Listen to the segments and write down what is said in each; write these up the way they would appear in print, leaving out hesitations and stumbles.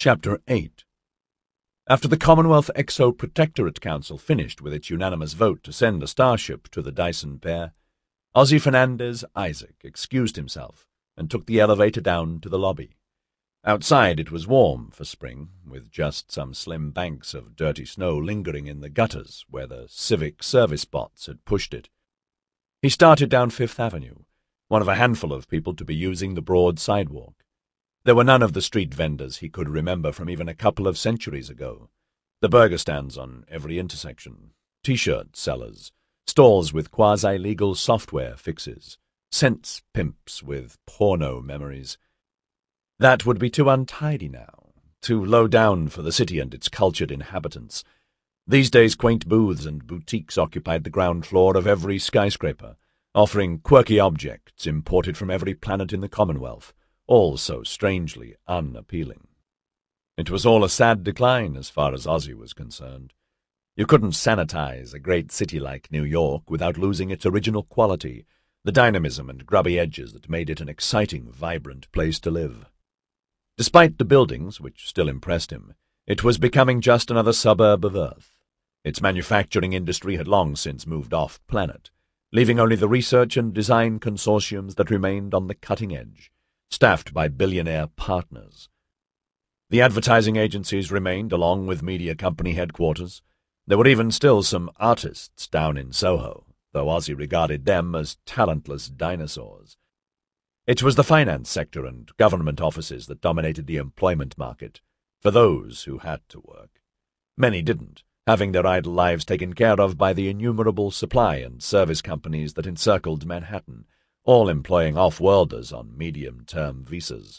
Chapter 8. After the Commonwealth Exo-Protectorate Council finished with its unanimous vote to send a starship to the Dyson pair, Ozzy Fernandez Isaac excused himself and took the elevator down to the lobby. Outside it was warm for spring, with just some slim banks of dirty snow lingering in the gutters where the civic service bots had pushed it. He started down Fifth Avenue, one of a handful of people to be using the broad sidewalk. There were none of the street vendors he could remember from even a couple of centuries ago. The burger stands on every intersection, T-shirt sellers, stalls with quasi-legal software fixes, sense pimps with porno memories. That would be too untidy now, too low down for the city and its cultured inhabitants. These days quaint booths and boutiques occupied the ground floor of every skyscraper, offering quirky objects imported from every planet in the Commonwealth, all so strangely unappealing. It was all a sad decline as far as Ozzy was concerned. You couldn't sanitize a great city like New York without losing its original quality, the dynamism and grubby edges that made it an exciting, vibrant place to live. Despite the buildings, which still impressed him, it was becoming just another suburb of Earth. Its manufacturing industry had long since moved off-planet, leaving only the research and design consortiums that remained on the cutting edge, staffed by billionaire partners. The advertising agencies remained, along with media company headquarters. There were even still some artists down in Soho, though Ozzy regarded them as talentless dinosaurs. It was the finance sector and government offices that dominated the employment market, for those who had to work. Many didn't, having their idle lives taken care of by the innumerable supply and service companies that encircled Manhattan, all employing off-worlders on medium-term visas.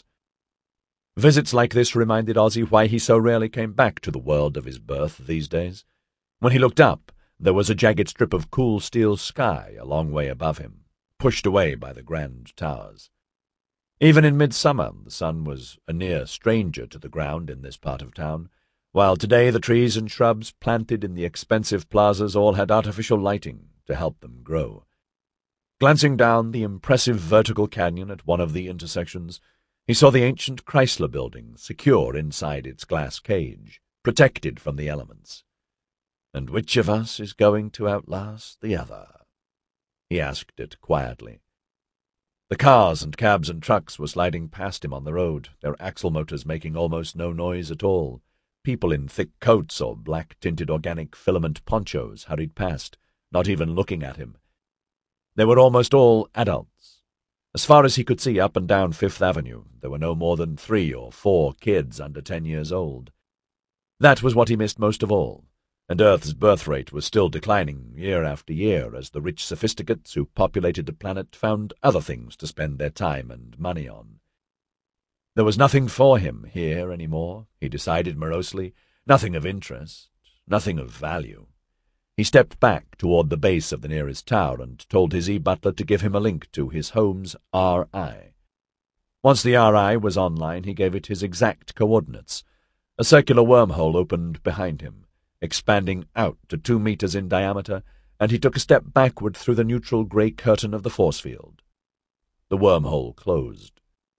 Visits like this reminded Ozzy why he so rarely came back to the world of his birth these days. When he looked up, there was a jagged strip of cool steel sky a long way above him, pushed away by the grand towers. Even in midsummer, the sun was a near stranger to the ground in this part of town, while today the trees and shrubs planted in the expensive plazas all had artificial lighting to help them grow. Glancing down the impressive vertical canyon at one of the intersections, he saw the ancient Chrysler Building secure inside its glass cage, protected from the elements. "And which of us is going to outlast the other?" he asked it quietly. The cars and cabs and trucks were sliding past him on the road, their axle motors making almost no noise at all. People in thick coats or black-tinted organic filament ponchos hurried past, not even looking at him. They were almost all adults. As far as he could see up and down Fifth Avenue, there were no more than 3 or 4 kids under 10 years old. That was what he missed most of all, and Earth's birth rate was still declining year after year as the rich sophisticates who populated the planet found other things to spend their time and money on. There was nothing for him here any more, he decided morosely, nothing of interest, nothing of value. He stepped back toward the base of the nearest tower and told his e-butler to give him a link to his home's RI. Once the RI was online, he gave it his exact coordinates. A circular wormhole opened behind him, expanding out to 2 meters in diameter, and he took a step backward through the neutral grey curtain of the force field. The wormhole closed.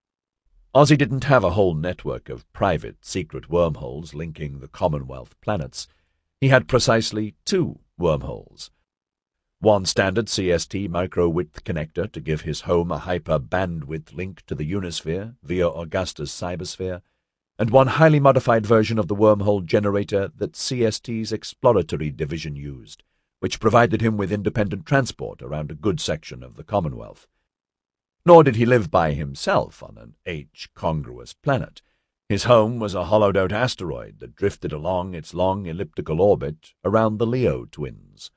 Ozzy didn't have a whole network of private, secret wormholes linking the Commonwealth planets. He had precisely 2 wormholes. One standard CST micro-width connector to give his home a hyper-bandwidth link to the Unisphere via Augusta's cybersphere, and one highly modified version of the wormhole generator that CST's exploratory division used, which provided him with independent transport around a good section of the Commonwealth. Nor did he live by himself on an H-congruous planet. His home was a hollowed-out asteroid that drifted along its long elliptical orbit around the Leo twins.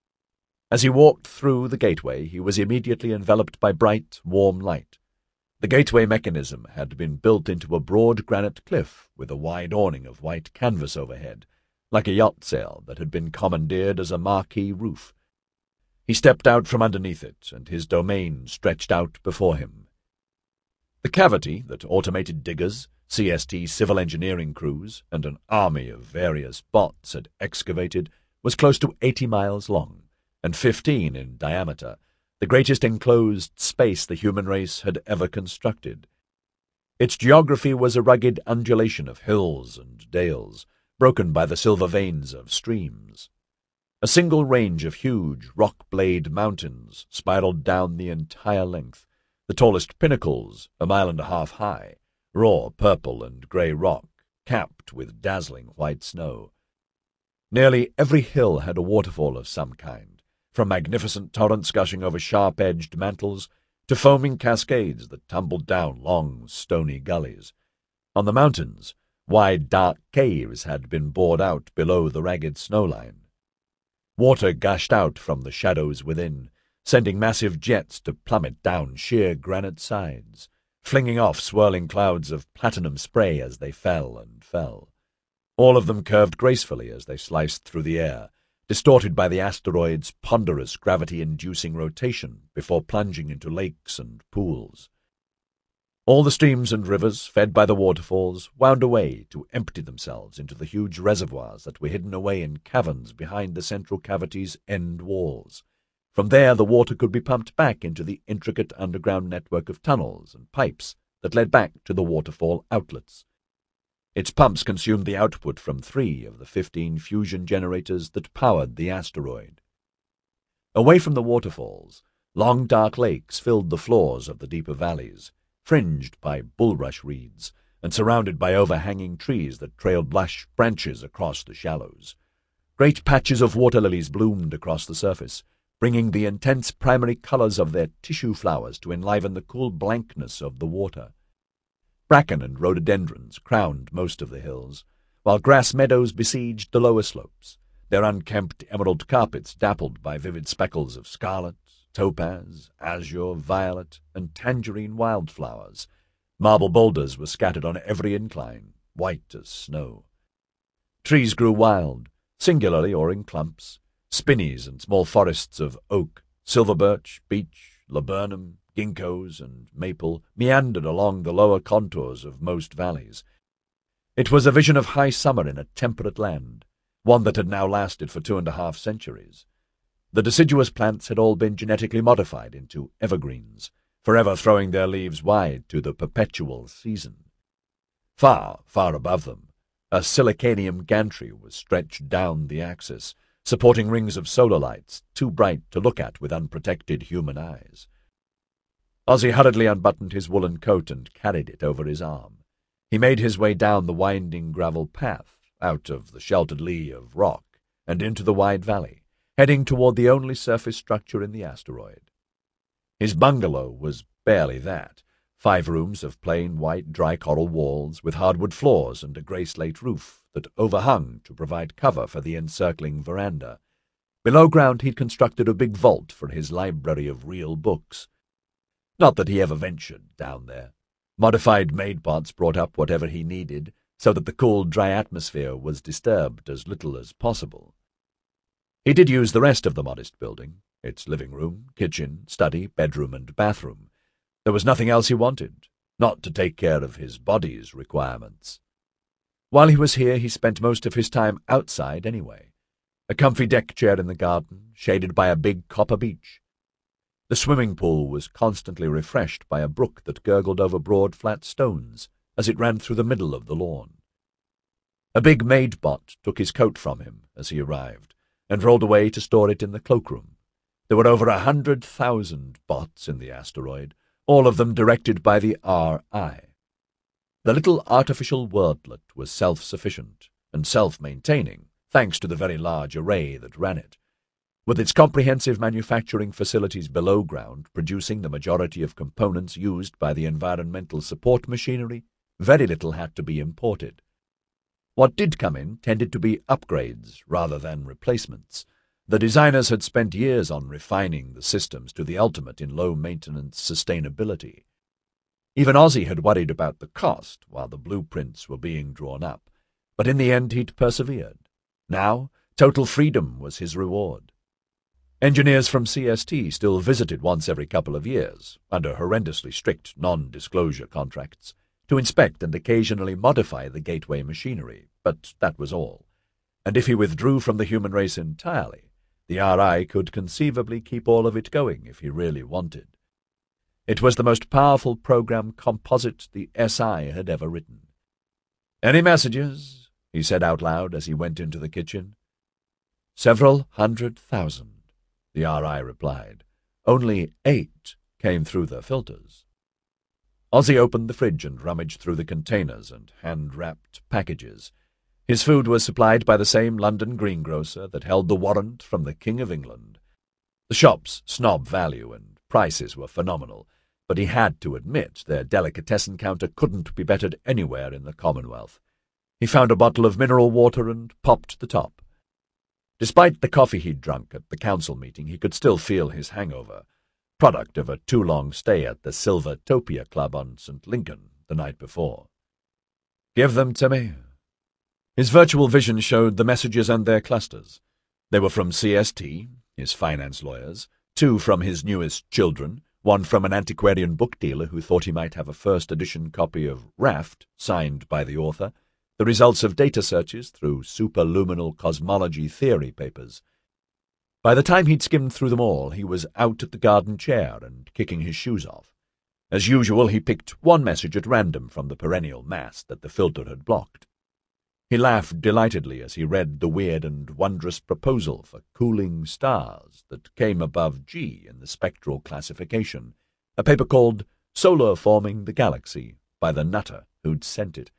As he walked through the gateway, he was immediately enveloped by bright, warm light. The gateway mechanism had been built into a broad granite cliff with a wide awning of white canvas overhead, like a yacht sail that had been commandeered as a marquee roof. He stepped out from underneath it, and his domain stretched out before him. The cavity that automated diggers, CST civil engineering crews, and an army of various bots had excavated was close to 80 miles long and 15 in diameter, the greatest enclosed space the human race had ever constructed. Its geography was a rugged undulation of hills and dales, broken by the silver veins of streams. A single range of huge rock-blade mountains spiraled down the entire length, the tallest pinnacles 1.5 miles high, raw purple and grey rock, capped with dazzling white snow. Nearly every hill had a waterfall of some kind, from magnificent torrents gushing over sharp-edged mantles to foaming cascades that tumbled down long, stony gullies. On the mountains, wide, dark caves had been bored out below the ragged snowline. Water gushed out from the shadows within, sending massive jets to plummet down sheer granite sides, flinging off swirling clouds of platinum spray as they fell and fell. All of them curved gracefully as they sliced through the air, distorted by the asteroid's ponderous gravity-inducing rotation before plunging into lakes and pools. All the streams and rivers, fed by the waterfalls, wound away to empty themselves into the huge reservoirs that were hidden away in caverns behind the central cavity's end walls. From there the water could be pumped back into the intricate underground network of tunnels and pipes that led back to the waterfall outlets. Its pumps consumed the output from 3 of the 15 fusion generators that powered the asteroid. Away from the waterfalls, long dark lakes filled the floors of the deeper valleys, fringed by bulrush reeds and surrounded by overhanging trees that trailed lush branches across the shallows. Great patches of water lilies bloomed across the surface, bringing the intense primary colors of their tissue flowers to enliven the cool blankness of the water. Bracken and rhododendrons crowned most of the hills, while grass meadows besieged the lower slopes, their unkempt emerald carpets dappled by vivid speckles of scarlet, topaz, azure, violet, and tangerine wildflowers. Marble boulders were scattered on every incline, white as snow. Trees grew wild, singularly or in clumps. Spinneys and small forests of oak, silver birch, beech, laburnum, ginkgos, and maple meandered along the lower contours of most valleys. It was a vision of high summer in a temperate land, one that had now lasted for 2.5 centuries. The deciduous plants had all been genetically modified into evergreens, forever throwing their leaves wide to the perpetual season. Far, far above them, a silicanium gantry was stretched down the axis, supporting rings of solar lights too bright to look at with unprotected human eyes. Ozzy hurriedly unbuttoned his woolen coat and carried it over his arm. He made his way down the winding gravel path, out of the sheltered lee of rock, and into the wide valley, heading toward the only surface structure in the asteroid. His bungalow was barely that, 5 rooms of plain white dry coral walls with hardwood floors and a grey slate roof that overhung to provide cover for the encircling veranda. Below ground he'd constructed a big vault for his library of real books. Not that he ever ventured down there. Modified maidpots brought up whatever he needed, so that the cool, dry atmosphere was disturbed as little as possible. He did use the rest of the modest building, its living room, kitchen, study, bedroom, and bathroom. There was nothing else he wanted, not to take care of his body's requirements. While he was here, he spent most of his time outside anyway. A comfy deck chair in the garden, shaded by a big copper beech. The swimming pool was constantly refreshed by a brook that gurgled over broad, flat stones as it ran through the middle of the lawn. A big maid-bot took his coat from him as he arrived, and rolled away to store it in the cloakroom. There were over 100,000 bots in the asteroid, all of them directed by the RI. The little artificial worldlet was self-sufficient and self-maintaining, thanks to the very large array that ran it. With its comprehensive manufacturing facilities below ground producing the majority of components used by the environmental support machinery, very little had to be imported. What did come in tended to be upgrades rather than replacements. The designers had spent years on refining the systems to the ultimate in low-maintenance sustainability. Even Ozzy had worried about the cost while the blueprints were being drawn up, but in the end he'd persevered. Now, total freedom was his reward. Engineers from CST still visited once every couple of years, under horrendously strict non-disclosure contracts, to inspect and occasionally modify the gateway machinery, but that was all. And if he withdrew from the human race entirely, the RI could conceivably keep all of it going if he really wanted. It was the most powerful program composite the SI had ever written. "Any messages?" he said out loud as he went into the kitchen. "Several 100,000, the RI replied. "Only 8 came through the filters." Ozzy opened the fridge and rummaged through the containers and hand-wrapped packages. His food was supplied by the same London greengrocer that held the warrant from the King of England. The shop's snob value and prices were phenomenal, but he had to admit their delicatessen counter couldn't be bettered anywhere in the Commonwealth. He found a bottle of mineral water and popped the top. Despite the coffee he'd drunk at the council meeting, he could still feel his hangover, product of a too-long stay at the Silvertopia Club on St. Lincoln the night before. "Give them to me." His virtual vision showed the messages and their clusters. They were from CST, his finance lawyers, 2 from his newest children, 1 from an antiquarian book dealer who thought he might have a first-edition copy of Raft, signed by the author, the results of data searches through superluminal cosmology theory papers. By the time he'd skimmed through them all, he was out at the garden chair and kicking his shoes off. As usual, he picked one message at random from the perennial mass that the filter had blocked. He laughed delightedly as he read the weird and wondrous proposal for cooling stars that came above G in the spectral classification, a paper called Solar Forming the Galaxy by the nutter who'd sent it.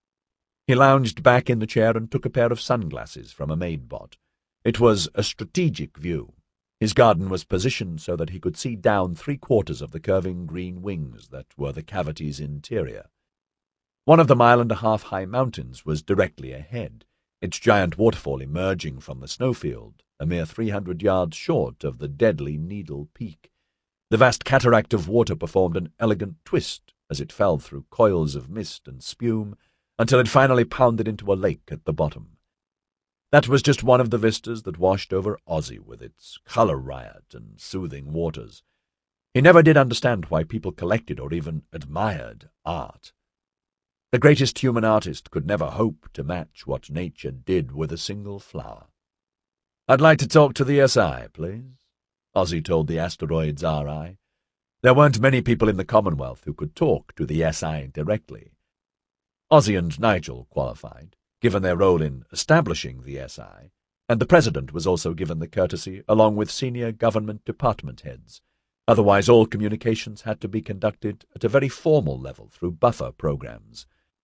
He lounged back in the chair and took a pair of sunglasses from a maid-bot. It was a strategic view. His garden was positioned so that he could see down 3/4 of the curving green wings that were the cavity's interior. One of the 1.5-mile-high mountains was directly ahead, its giant waterfall emerging from the snowfield, a mere 300 yards short of the deadly Needle Peak. The vast cataract of water performed an elegant twist as it fell through coils of mist and spume until it finally pounded into a lake at the bottom. That was just one of the vistas that washed over Ozzy with its color riot and soothing waters. He never did understand why people collected or even admired art. The greatest human artist could never hope to match what nature did with a single flower. "I'd like to talk to the SI, please," Ozzy told the asteroid's RI. There weren't many people in the Commonwealth who could talk to the SI directly. Ozzy and Nigel qualified, given their role in establishing the SI, and the president was also given the courtesy along with senior government department heads. Otherwise, all communications had to be conducted at a very formal level through buffer programs.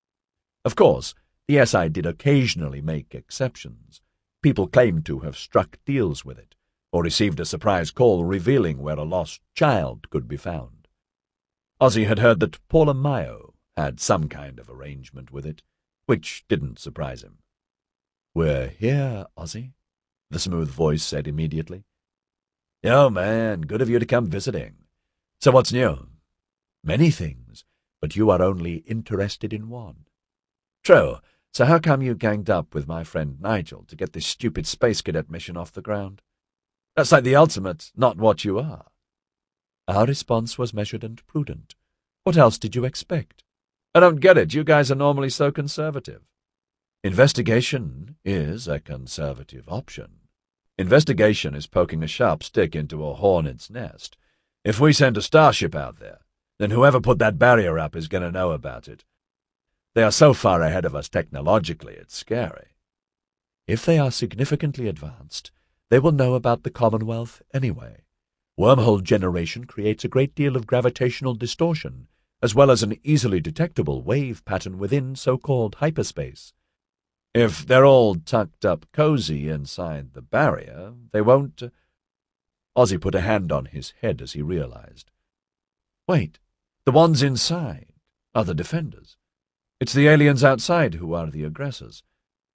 Of course, the SI did occasionally make exceptions. People claimed to have struck deals with it, or received a surprise call revealing where a lost child could be found. Ozzy had heard that Paula Mayo had some kind of arrangement with it, which didn't surprise him. "We're here, Ozzy," the smooth voice said immediately. "Oh, man, good of you to come visiting. So what's new?" "Many things, but you are only interested in one." "True. So how come you ganged up with my friend Nigel to get this stupid space cadet mission off the ground? That's like the ultimate not what you are." Our response was measured and prudent. What else did you expect? "I don't get it. You guys are normally so conservative." "Investigation is a conservative option. Investigation is poking a sharp stick into a hornet's nest. If we send a starship out there, then whoever put that barrier up is going to know about it. They are so far ahead of us technologically, it's scary." "If they are significantly advanced, they will know about the Commonwealth anyway. Wormhole generation creates a great deal of gravitational distortion, as well as an easily detectable wave pattern within so-called hyperspace. If they're all tucked up cozy inside the barrier, they won't—" Ozzy put a hand on his head as he realized. "Wait, the ones inside are the defenders. It's the aliens outside who are the aggressors.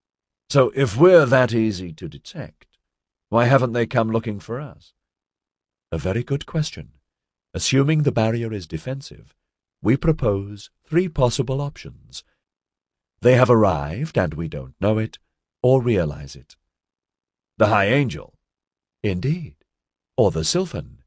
So if we're that easy to detect, why haven't they come looking for us?" "A very good question. Assuming the barrier is defensive, we propose 3 possible options. They have arrived and we don't know it or realize it." "The High Angel?" "Indeed. Or the Sylphan."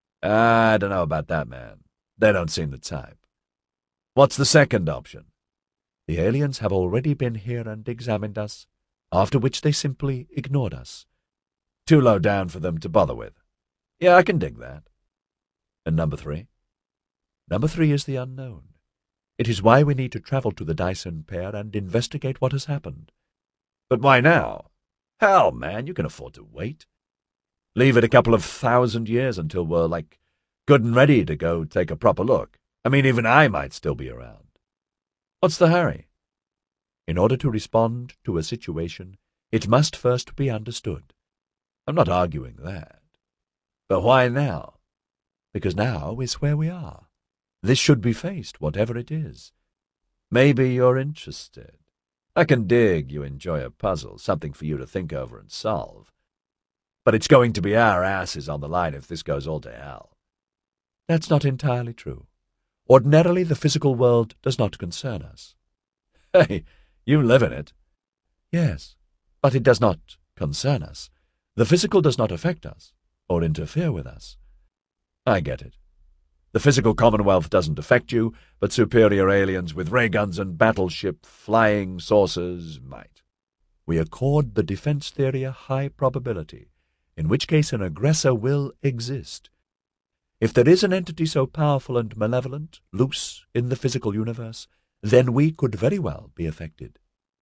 "I don't know about that, man. They don't seem the type." "What's the second option?" "The aliens have already been here and examined us, after which they simply ignored us." "Too low down for them to bother with." "Yeah, I can dig that." "And number 3? Number 3 is the unknown. It is why we need to travel to the Dyson pair and investigate what has happened. But why now? Hell, man, you can afford to wait. Leave it a couple of 1,000 years until we're, good and ready to go take a proper look. I mean, even I might still be around. What's the hurry? In order to respond to a situation, it must first be understood. I'm not arguing that. But why now? Because now is where we are. This should be faced, whatever it is. Maybe you're interested. I can dig you enjoy a puzzle, something for you to think over and solve. But it's going to be our asses on the line if this goes all to hell. That's not entirely true. Ordinarily, the physical world does not concern us. Hey, you live in it. Yes, but it does not concern us. The physical does not affect us or interfere with us. I get it. The physical Commonwealth doesn't affect you, but superior aliens with ray guns and battleship flying saucers might. We accord the defense theory a high probability, in which case an aggressor will exist. If there is an entity so powerful and malevolent, loose in the physical universe, then we could very well be affected.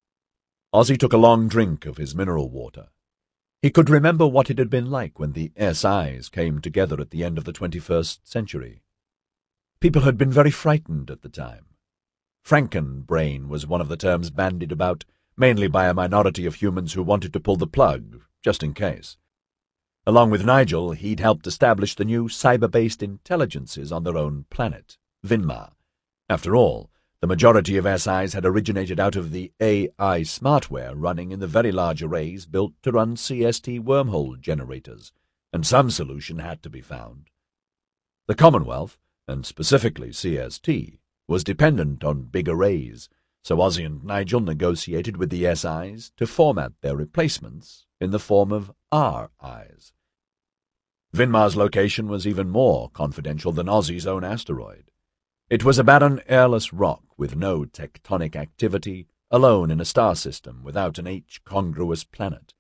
Ozzy took a long drink of his mineral water. He could remember what it had been like when the SIs came together at the end of the 21st century. People had been very frightened at the time. Frankenbrain was one of the terms bandied about, mainly by a minority of humans who wanted to pull the plug, just in case. Along with Nigel, he'd helped establish the new cyber-based intelligences on their own planet, Vinmar. After all, the majority of SIs had originated out of the AI smartware running in the very large arrays built to run CST wormhole generators, and some solution had to be found. The Commonwealth, and specifically CST, was dependent on big arrays, so Ozzy and Nigel negotiated with the SIs to format their replacements in the form of RIs. Vinmar's location was even more confidential than Ozzy's own asteroid. It was a barren, airless rock with no tectonic activity, alone in a star system without an H-congruous planet.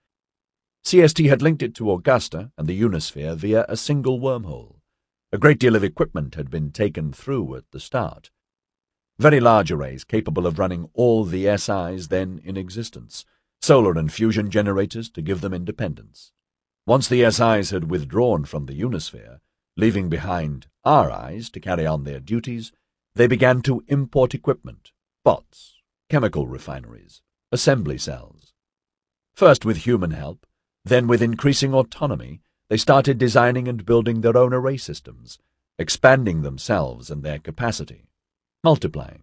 CST had linked it to Augusta and the Unisphere via a single wormhole. A great deal of equipment had been taken through at the start. Very large arrays capable of running all the SIs then in existence, solar and fusion generators to give them independence. Once the SIs had withdrawn from the Unisphere, leaving behind RIs to carry on their duties, they began to import equipment, bots, chemical refineries, assembly cells. First with human help, then with increasing autonomy, they started designing and building their own array systems, expanding themselves and their capacity, multiplying.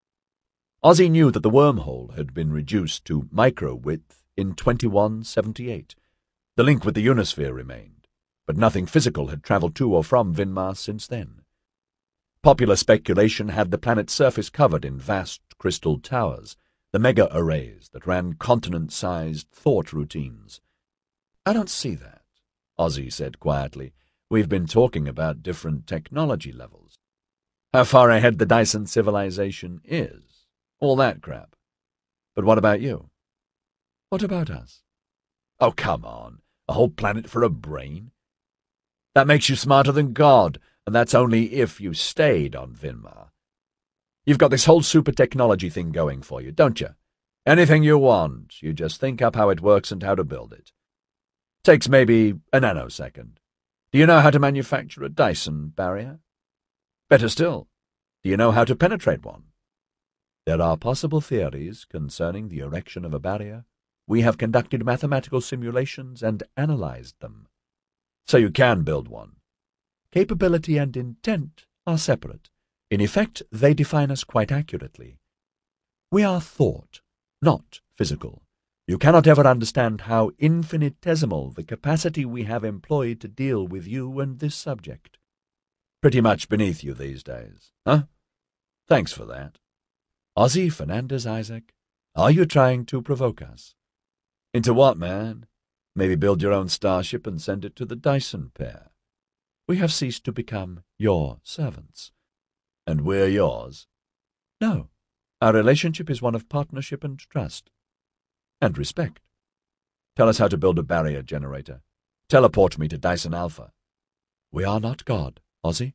Ozzy knew that the wormhole had been reduced to micro-width in 2178. The link with the Unisphere remained, but nothing physical had travelled to or from Vinmar since then. Popular speculation had the planet's surface covered in vast crystal towers, the mega-arrays that ran continent-sized thought routines. "I don't see that," Ozzy said quietly. "We've been talking about different technology levels. How far ahead the Dyson civilization is. All that crap. But what about you?" "What about us?" "Oh, come on. A whole planet for a brain? That makes you smarter than God, and that's only if you stayed on Vinmar. You've got this whole super technology thing going for you, don't you? Anything you want, you just think up how it works and how to build it. Takes maybe a nanosecond. Do you know how to manufacture a Dyson barrier? Better still, do you know how to penetrate one?" "There are possible theories concerning the erection of a barrier. We have conducted mathematical simulations and analyzed them." "So you can build one?" "Capability and intent are separate. In effect, they define us quite accurately. We are thought, not physical. You cannot ever understand how infinitesimal the capacity we have employed to deal with you and this subject." "Pretty much beneath you these days, huh? Thanks for that." "Ozzy Fernandez Isaac, are you trying to provoke us?" "Into what, man? Maybe build your own starship and send it to the Dyson pair." "We have ceased to become your servants." "And we're yours?" "No. Our relationship is one of partnership and trust." "And respect. Tell us how to build a barrier generator. Teleport me to Dyson Alpha." "We are not God, Ozzy.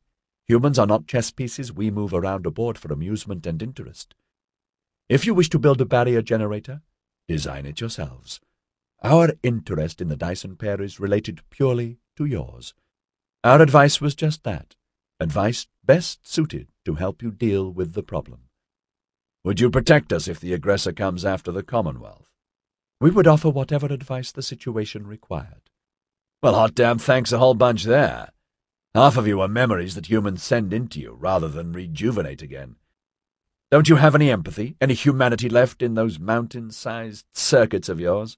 Humans are not chess pieces we move around a board for amusement and interest. If you wish to build a barrier generator, design it yourselves. Our interest in the Dyson pair is related purely to yours. Our advice was just that, advice best suited to help you deal with the problem. Would you protect us if the aggressor comes after the Commonwealth? We would offer whatever advice the situation required. Well, hot damn thanks a whole bunch there. Half of you are memories that humans send into you rather than rejuvenate again. Don't you have any empathy, any humanity left in those mountain-sized circuits of yours?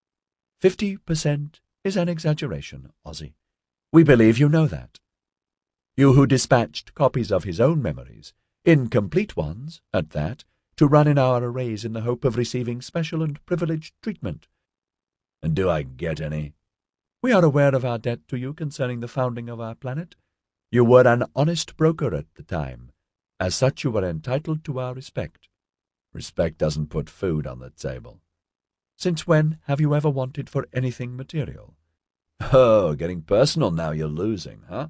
50% is an exaggeration, Ozzy. We believe you know that. You who dispatched copies of his own memories, incomplete ones at that, to run in our arrays in the hope of receiving special and privileged treatment. And do I get any? We are aware of our debt to you concerning the founding of our planet. You were an honest broker at the time. As such, you were entitled to our respect. Respect doesn't put food on the table. Since when have you ever wanted for anything material? Oh, getting personal now you're losing, huh?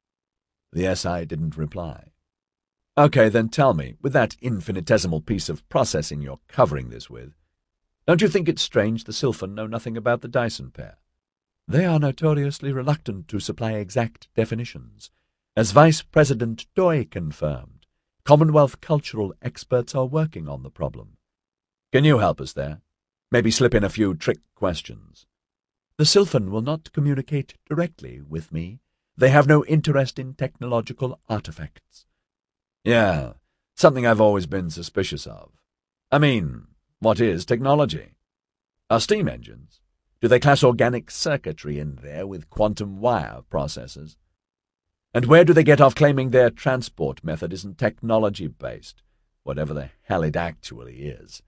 The SI didn't reply. Okay, then tell me, with that infinitesimal piece of processing you're covering this with, don't you think it's strange the Sylphan know nothing about the Dyson pair? They are notoriously reluctant to supply exact definitions. As Vice President Doi confirmed, Commonwealth cultural experts are working on the problem. Can you help us there? Maybe slip in a few trick questions. The Sylphan will not communicate directly with me. They have no interest in technological artifacts. Yeah, something I've always been suspicious of. I mean, what is technology? Are steam engines? Do they class organic circuitry in there with quantum wire processors? And where do they get off claiming their transport method isn't technology-based, whatever the hell it actually is?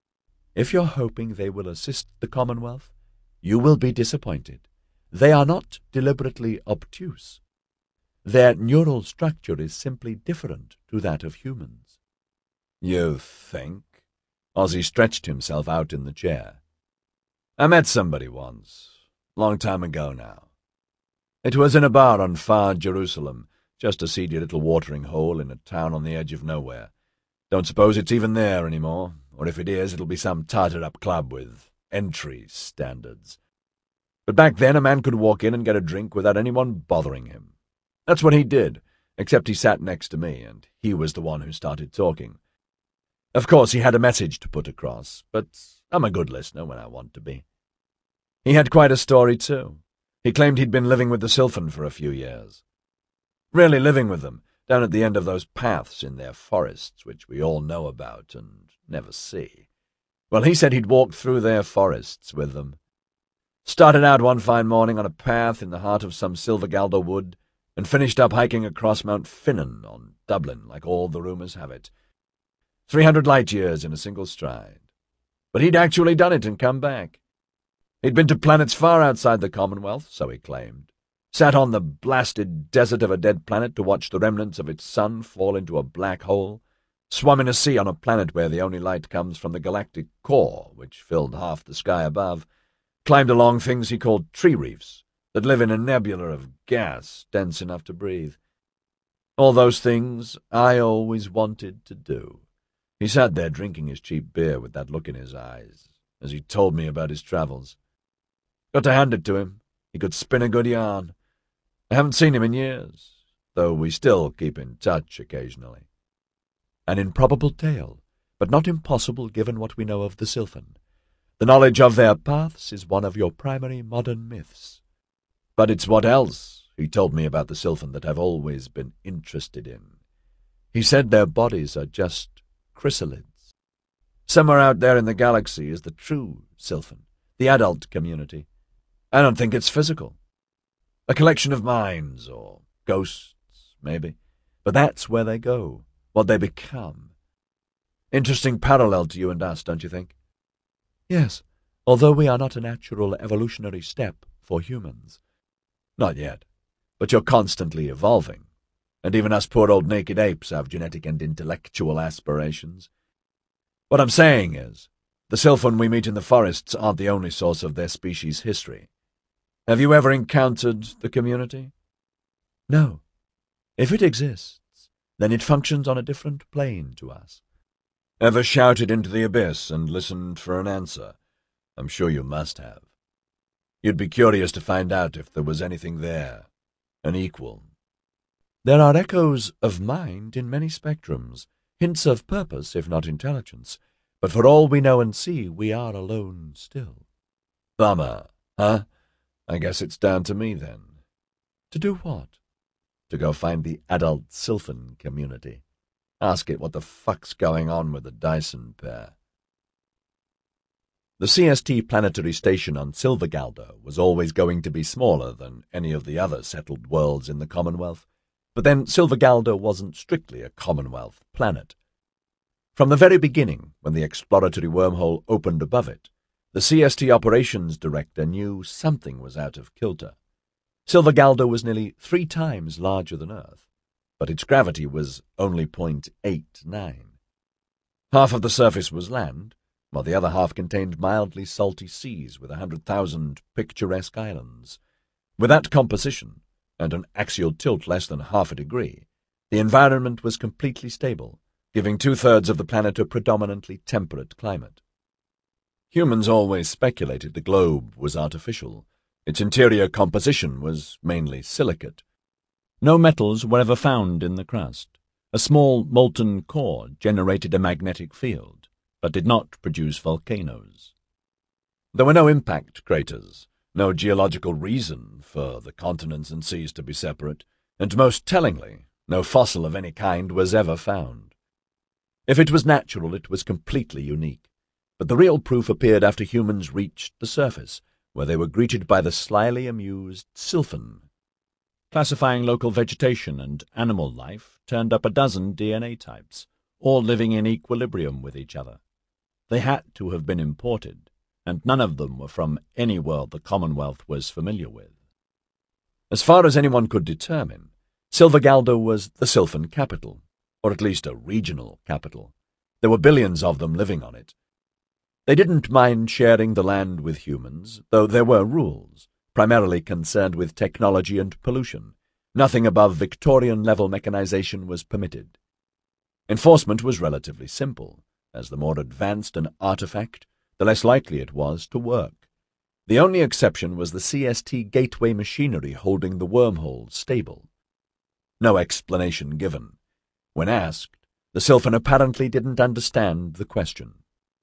If you're hoping they will assist the Commonwealth, you will be disappointed. They are not deliberately obtuse. Their neural structure is simply different to that of humans. You think? Ozzy stretched himself out in the chair. I met somebody once, long time ago now. It was in a bar on far Jerusalem, just a seedy little watering hole in a town on the edge of nowhere. Don't suppose it's even there anymore, or if it is, it'll be some tarted-up club with entry standards. But back then a man could walk in and get a drink without anyone bothering him. That's what he did, except he sat next to me, and he was the one who started talking. Of course, he had a message to put across, but I'm a good listener when I want to be. He had quite a story, too. He claimed he'd been living with the Sylphan for a few years. Really living with them, down at the end of those paths in their forests, which we all know about and never see. Well, he said he'd walked through their forests with them. Started out one fine morning on a path in the heart of some Silvergalder wood, and finished up hiking across Mount Finnan on Dublin, like all the rumours have it. 300 light-years in a single stride. But he'd actually done it and come back. He'd been to planets far outside the Commonwealth, so he claimed. Sat on the blasted desert of a dead planet to watch the remnants of its sun fall into a black hole. Swum in a sea on a planet where the only light comes from the galactic core, which filled half the sky above. Climbed along things he called tree reefs that live in a nebula of gas dense enough to breathe. All those things I always wanted to do. He sat there drinking his cheap beer with that look in his eyes as he told me about his travels. Got to hand it to him. He could spin a good yarn. I haven't seen him in years, though we still keep in touch occasionally. An improbable tale, but not impossible given what we know of the Sylphan. The knowledge of their paths is one of your primary modern myths. But it's what else he told me about the Sylphan that I've always been interested in. He said their bodies are just chrysalids. Somewhere out there in the galaxy is the true Sylphan, the adult community. I don't think it's physical. A collection of minds, or ghosts, maybe. But that's where they go, what they become. Interesting parallel to you and us, don't you think? Yes, although we are not a natural evolutionary step for humans. Not yet, but you're constantly evolving. And even us poor old naked apes have genetic and intellectual aspirations. What I'm saying is, the Sylphan we meet in the forests aren't the only source of their species' history. Have you ever encountered the community? No. If it exists, then it functions on a different plane to us. Ever shouted into the abyss and listened for an answer? I'm sure you must have. You'd be curious to find out if there was anything there, an equal. There are echoes of mind in many spectrums, hints of purpose, if not intelligence, but for all we know and see, we are alone still. Bummer, huh? I guess it's down to me, then. To do what? To go find the adult Sylphan community. Ask it what the fuck's going on with the Dyson pair. The CST planetary station on Silvergaldo was always going to be smaller than any of the other settled worlds in the Commonwealth, but then Silvergaldo wasn't strictly a Commonwealth planet. From the very beginning, when the exploratory wormhole opened above it, the CST operations director knew something was out of kilter. Silvergaldo was nearly 3 times larger than Earth, but its gravity was only 0.89. Half of the surface was land, while the other half contained mildly salty seas with 100,000 picturesque islands. With that composition, and an axial tilt less than half a degree, the environment was completely stable, giving 2/3 of the planet a predominantly temperate climate. Humans always speculated the globe was artificial. Its interior composition was mainly silicate. No metals were ever found in the crust. A small molten core generated a magnetic field, but did not produce volcanoes. There were no impact craters, no geological reason for the continents and seas to be separate, and most tellingly, no fossil of any kind was ever found. If it was natural, it was completely unique, but the real proof appeared after humans reached the surface, where they were greeted by the slyly amused Sylphan. Classifying local vegetation and animal life turned up a dozen DNA types, all living in equilibrium with each other. They had to have been imported, and none of them were from any world the Commonwealth was familiar with. As far as anyone could determine, Silvergaldo was the Sylphan capital, or at least a regional capital. There were billions of them living on it. They didn't mind sharing the land with humans, though there were rules, primarily concerned with technology and pollution. Nothing above Victorian-level mechanization was permitted. Enforcement was relatively simple, as the more advanced an artifact, the less likely it was to work. The only exception was the CST gateway machinery holding the wormhole stable. No explanation given. When asked, the Sylphan apparently didn't understand the question.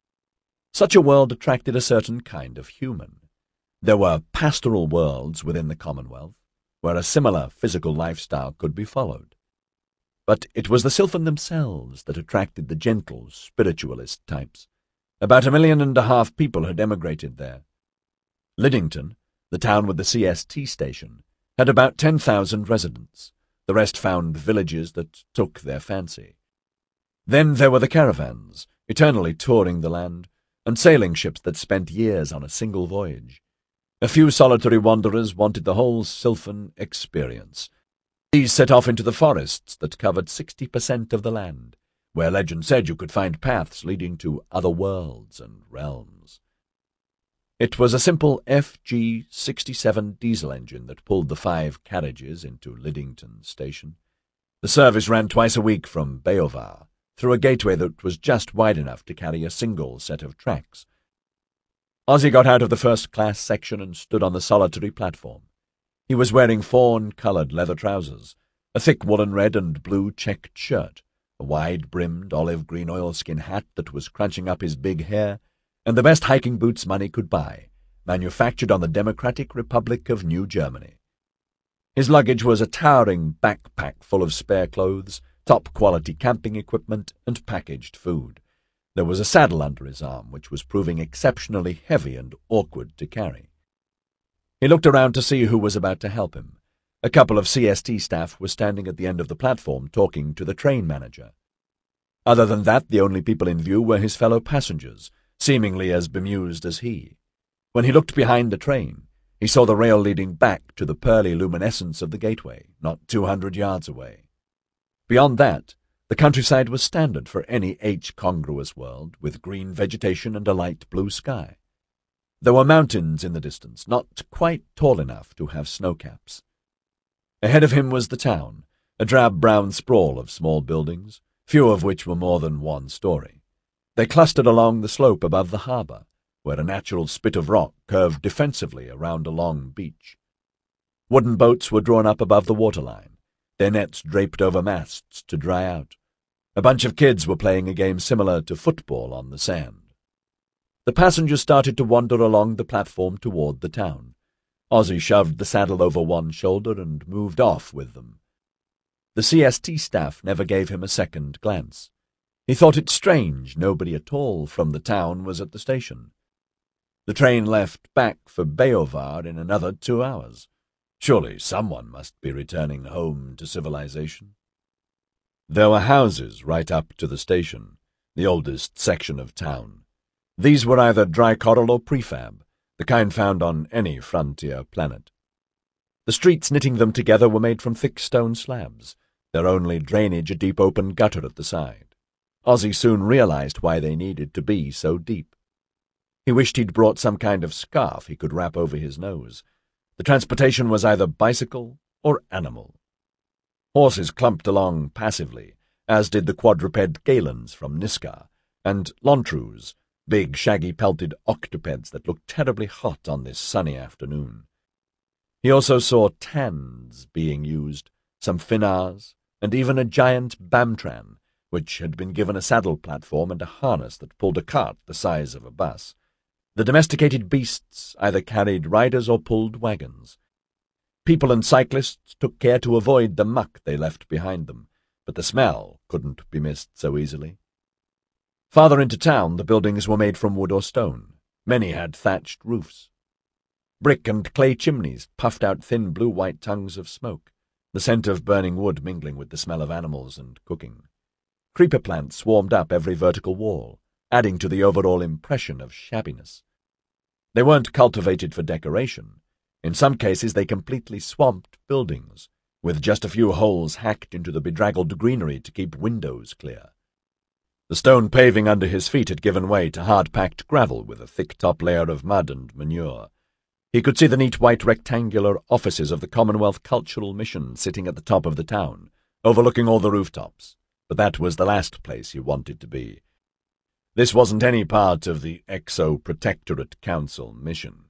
Such a world attracted a certain kind of human. There were pastoral worlds within the Commonwealth, where a similar physical lifestyle could be followed. But it was the Sylphan themselves that attracted the gentle, spiritualist types. About 1.5 million people had emigrated there. Liddington, the town with the CST station, had about 10,000 residents. The rest found villages that took their fancy. Then there were the caravans, eternally touring the land, and sailing ships that spent years on a single voyage. A few solitary wanderers wanted the whole Sylphan experience. These set off into the forests that covered 60% of the land, where legend said you could find paths leading to other worlds and realms. It was a simple FG-67 diesel engine that pulled the 5 carriages into Liddington Station. The service ran twice a week from Beovar, through a gateway that was just wide enough to carry a single set of tracks. Ozzy got out of the first-class section and stood on the solitary platform. He was wearing fawn-coloured leather trousers, a thick woolen red and blue checked shirt, a wide-brimmed olive-green oilskin hat that was crunching up his big hair, and the best hiking boots money could buy, manufactured on the Democratic Republic of New Germany. His luggage was a towering backpack full of spare clothes, top-quality camping equipment, and packaged food. There was a saddle under his arm, which was proving exceptionally heavy and awkward to carry. He looked around to see who was about to help him. A couple of CST staff were standing at the end of the platform talking to the train manager. Other than that, the only people in view were his fellow passengers, seemingly as bemused as he. When he looked behind the train, he saw the rail leading back to the pearly luminescence of the gateway, not 200 yards away. Beyond that, the countryside was standard for any H-congruous world, with green vegetation and a light blue sky. There were mountains in the distance, not quite tall enough to have snowcaps. Ahead of him was the town, a drab-brown sprawl of small buildings, few of which were more than one story. They clustered along the slope above the harbour, where a natural spit of rock curved defensively around a long beach. Wooden boats were drawn up above the waterline, their nets draped over masts to dry out. A bunch of kids were playing a game similar to football on the sand. The passengers started to wander along the platform toward the town. Ozzy shoved the saddle over one shoulder and moved off with them. The CST staff never gave him a second glance. He thought it strange nobody at all from the town was at the station. The train left back for Beovar in another 2 hours. Surely someone must be returning home to civilization. There were houses right up to the station, the oldest section of town. These were either dry coral or prefab, the kind found on any frontier planet. The streets knitting them together were made from thick stone slabs, their only drainage a deep open gutter at the side. Ozzy soon realized why they needed to be so deep. He wished he'd brought some kind of scarf he could wrap over his nose. The transportation was either bicycle or animal. Horses clumped along passively, as did the quadruped Galens from Niska, and Lontrus, big shaggy-pelted octopeds that looked terribly hot on this sunny afternoon. He also saw tans being used, some Finars, and even a giant Bamtran, which had been given a saddle platform and a harness that pulled a cart the size of a bus. The domesticated beasts either carried riders or pulled wagons. People and cyclists took care to avoid the muck they left behind them, but the smell couldn't be missed so easily. Farther into town, the buildings were made from wood or stone. Many had thatched roofs. Brick and clay chimneys puffed out thin blue-white tongues of smoke, the scent of burning wood mingling with the smell of animals and cooking. Creeper plants swarmed up every vertical wall, adding to the overall impression of shabbiness. They weren't cultivated for decoration. In some cases they completely swamped buildings, with just a few holes hacked into the bedraggled greenery to keep windows clear. The stone paving under his feet had given way to hard-packed gravel with a thick top layer of mud and manure. He could see the neat white rectangular offices of the Commonwealth Cultural Mission sitting at the top of the town, overlooking all the rooftops, but that was the last place he wanted to be. This wasn't any part of the Exo-Protectorate Council mission.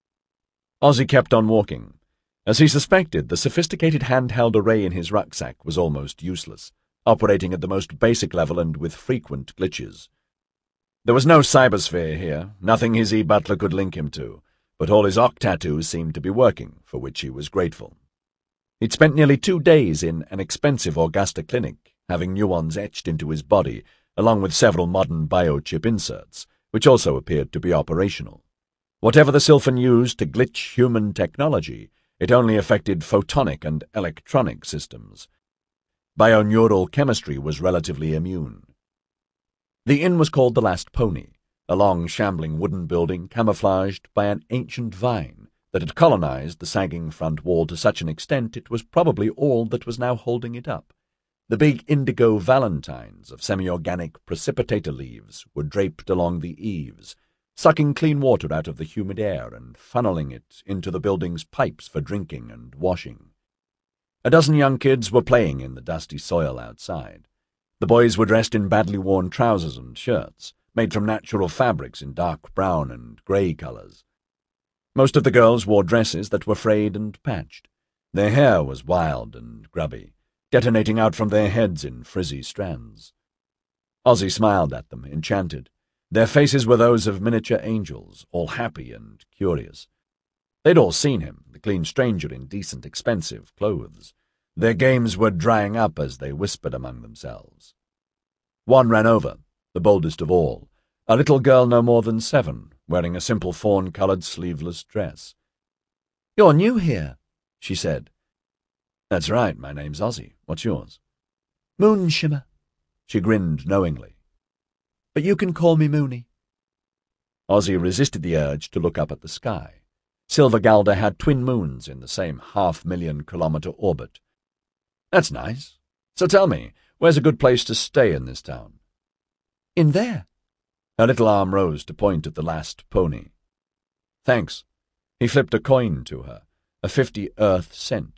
Ozzy kept on walking. As he suspected, the sophisticated handheld array in his rucksack was almost useless, operating at the most basic level and with frequent glitches. There was no cybersphere here, nothing his e-butler could link him to, but all his octattoos seemed to be working, for which he was grateful. He'd spent nearly 2 days in an expensive Augusta clinic, having new ones etched into his body, along with several modern biochip inserts, which also appeared to be operational. Whatever the Sylphan used to glitch human technology, it only affected photonic and electronic systems. Bioneural chemistry was relatively immune. The inn was called the Last Pony, a long, shambling wooden building camouflaged by an ancient vine that had colonized the sagging front wall to such an extent it was probably all that was now holding it up. The big indigo valentines of semi-organic precipitator leaves were draped along the eaves, sucking clean water out of the humid air and funneling it into the building's pipes for drinking and washing. A dozen young kids were playing in the dusty soil outside. The boys were dressed in badly worn trousers and shirts, made from natural fabrics in dark brown and grey colours. Most of the girls wore dresses that were frayed and patched. Their hair was wild and grubby, detonating out from their heads in frizzy strands. Ozzy smiled at them, enchanted. Their faces were those of miniature angels, all happy and curious. They'd all seen him, the clean stranger in decent, expensive clothes. Their games were drying up as they whispered among themselves. One ran over, the boldest of all, a little girl no more than 7, wearing a simple fawn-coloured sleeveless dress. "You're new here," she said. "That's right, my name's Ozzy. What's yours?" "Moonshimmer." She grinned knowingly. "But you can call me Moony." Ozzy resisted the urge to look up at the sky. Silver Galda had twin moons in the same 500,000-kilometre orbit. "That's nice. So tell me, where's a good place to stay in this town?" "In there." Her little arm rose to point at the Last Pony. "Thanks." He flipped a coin to her, a 50 Earth cent,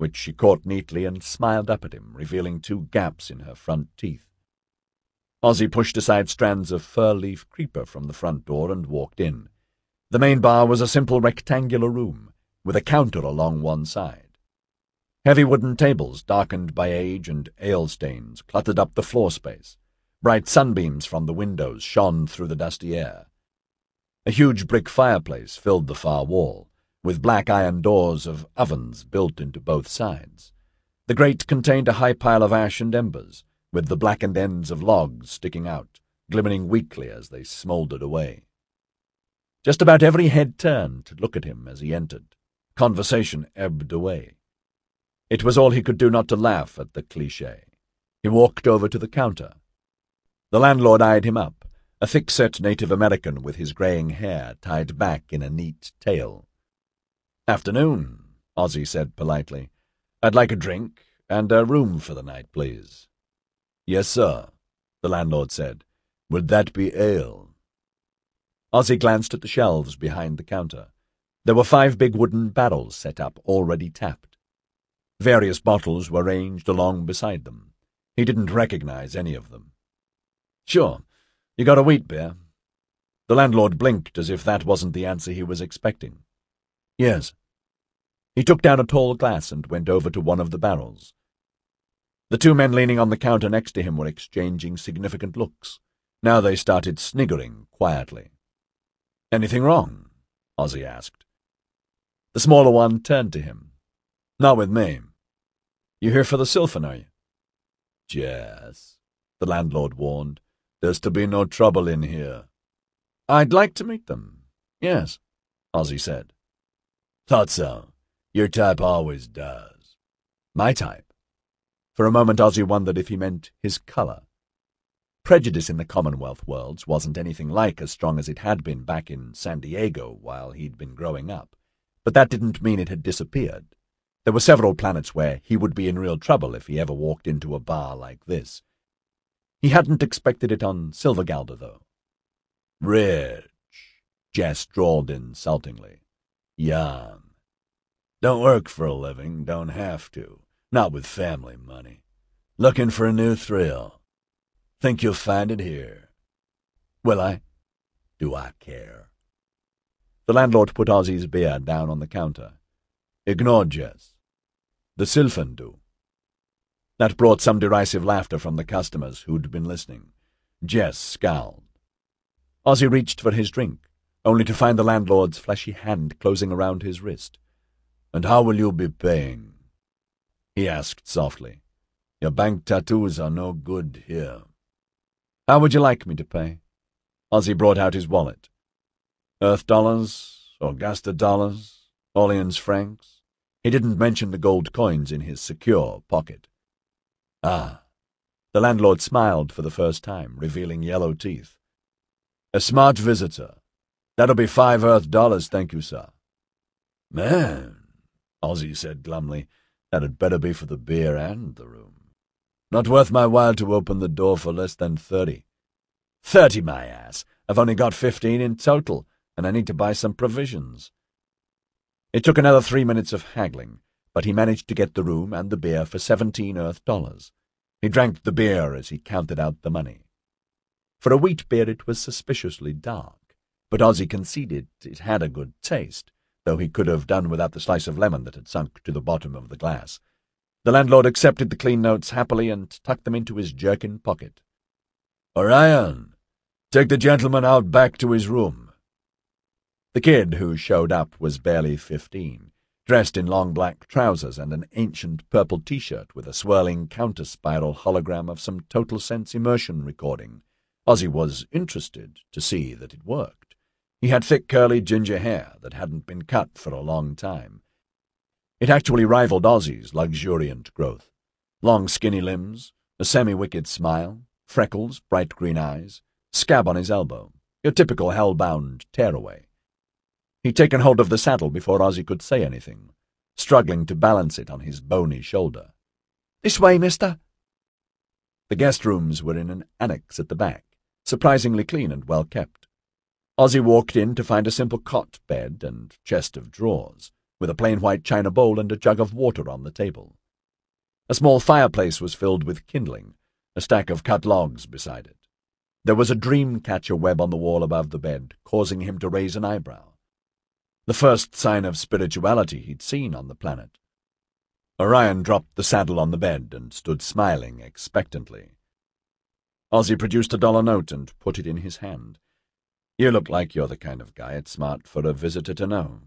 which she caught neatly and smiled up at him, revealing 2 gaps in her front teeth. Ozzy pushed aside strands of fur-leaf creeper from the front door and walked in. The main bar was a simple rectangular room, with a counter along one side. Heavy wooden tables, darkened by age and ale stains, cluttered up the floor space. Bright sunbeams from the windows shone through the dusty air. A huge brick fireplace filled the far wall, with black iron doors of ovens built into both sides. The grate contained a high pile of ash and embers, with the blackened ends of logs sticking out, glimmering weakly as they smouldered away. Just about every head turned to look at him as he entered. Conversation ebbed away. It was all he could do not to laugh at the cliché. He walked over to the counter. The landlord eyed him up, a thick-set Native American with his graying hair tied back in a neat tail. "Afternoon," Ozzy said politely. "I'd like a drink and a room for the night, please." "Yes, sir," the landlord said. "Would that be ale?" Ozzy glanced at the shelves behind the counter. There were 5 big wooden barrels set up, already tapped. Various bottles were ranged along beside them. He didn't recognize any of them. "Sure. You got a wheat beer?" The landlord blinked as if that wasn't the answer he was expecting. "Yes." He took down a tall glass and went over to one of the barrels. The 2 men leaning on the counter next to him were exchanging significant looks. Now they started sniggering quietly. "Anything wrong?" Ozzy asked. The smaller one turned to him. "Not with me. You here for the Sylphan, are you?" "Yes," the landlord warned. "There's to be no trouble in here." "I'd like to meet them. Yes," Ozzy said. "Thought so. Your type always does." "My type?" For a moment Ozzy wondered if he meant his color. Prejudice in the Commonwealth worlds wasn't anything like as strong as it had been back in San Diego while he'd been growing up, but that didn't mean it had disappeared. There were several planets where he would be in real trouble if he ever walked into a bar like this. He hadn't expected it on Silvergalder, though. "Rich," Jess drawled insultingly. "Young. Don't work for a living, don't have to, not with family money. Looking for a new thrill. Think you'll find it here." "Will I?" "Do I care?" The landlord put Ozzy's beer down on the counter. "Ignore Jess. The Sylphan do." That brought some derisive laughter from the customers who'd been listening. Jess scowled. Ozzy reached for his drink, only to find the landlord's fleshy hand closing around his wrist. "And how will you be paying?" he asked softly. "Your bank tattoos are no good here." "How would you like me to pay?" Ozzy brought out his wallet. "Earth dollars, Augusta dollars, Orleans francs." He didn't mention the gold coins in his secure pocket. "Ah." The landlord smiled for the first time, revealing yellow teeth. "A smart visitor. That'll be 5 Earth dollars, thank you, sir." "Man," Ozzy said glumly, "that'd better be for the beer and the room. Not worth my while to open the door for less than 30. 30, my ass. I've only got 15 in total, and I need to buy some provisions." It took another 3 minutes of haggling, but he managed to get the room and the beer for 17 Earth dollars. He drank the beer as he counted out the money. For a wheat beer it was suspiciously dark, but Ozzy conceded it had a good taste, though he could have done without the slice of lemon that had sunk to the bottom of the glass. The landlord accepted the clean notes happily and tucked them into his jerkin pocket. "Orion, take the gentleman out back to his room." The kid who showed up was barely 15, dressed in long black trousers and an ancient purple T-shirt with a swirling counter-spiral hologram of some Total Sense immersion recording. Ozzy was interested to see that it worked. He had thick curly ginger hair that hadn't been cut for a long time. It actually rivaled Ozzy's luxuriant growth. Long skinny limbs, a semi-wicked smile, freckles, bright green eyes, scab on his elbow, your typical hell-bound tearaway. He'd taken hold of the saddle before Ozzy could say anything, struggling to balance it on his bony shoulder. "This way, mister." The guest rooms were in an annex at the back, surprisingly clean and well kept. Ozzy walked in to find a simple cot bed and chest of drawers, with a plain white china bowl and a jug of water on the table. A small fireplace was filled with kindling, a stack of cut logs beside it. There was a dream-catcher web on the wall above the bed, causing him to raise an eyebrow. The first sign of spirituality he'd seen on the planet. Orion dropped the saddle on the bed and stood smiling expectantly. Ozzy produced a $1 note and put it in his hand. You look like you're the kind of guy it's smart for a visitor to know.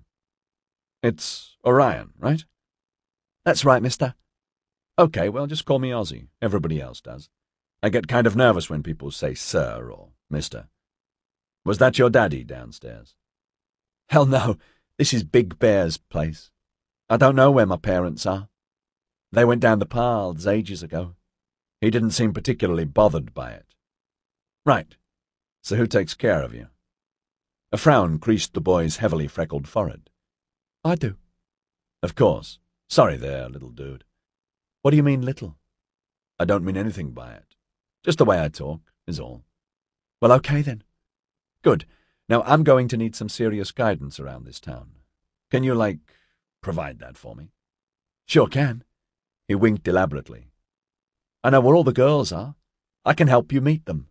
It's Orion, right? That's right, mister. Okay, well, just call me Ozzy. Everybody else does. I get kind of nervous when people say sir or mister. Was that your daddy downstairs? Hell no, this is Big Bear's place. I don't know where my parents are. They went down the paths ages ago. He didn't seem particularly bothered by it. Right. So who takes care of you? A frown creased the boy's heavily freckled forehead. I do. Of course. Sorry there, little dude. What do you mean, little? I don't mean anything by it. Just the way I talk, is all. Well, okay then. Good. Now, I'm going to need some serious guidance around this town. Can you, provide that for me? Sure can. He winked elaborately. I know where all the girls are. I can help you meet them.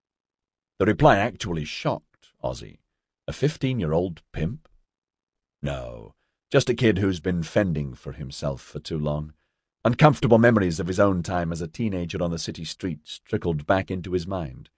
The reply actually shocked Ozzy. A 15-year-old pimp? No, just a kid who's been fending for himself for too long. Uncomfortable memories of his own time as a teenager on the city streets trickled back into his mind.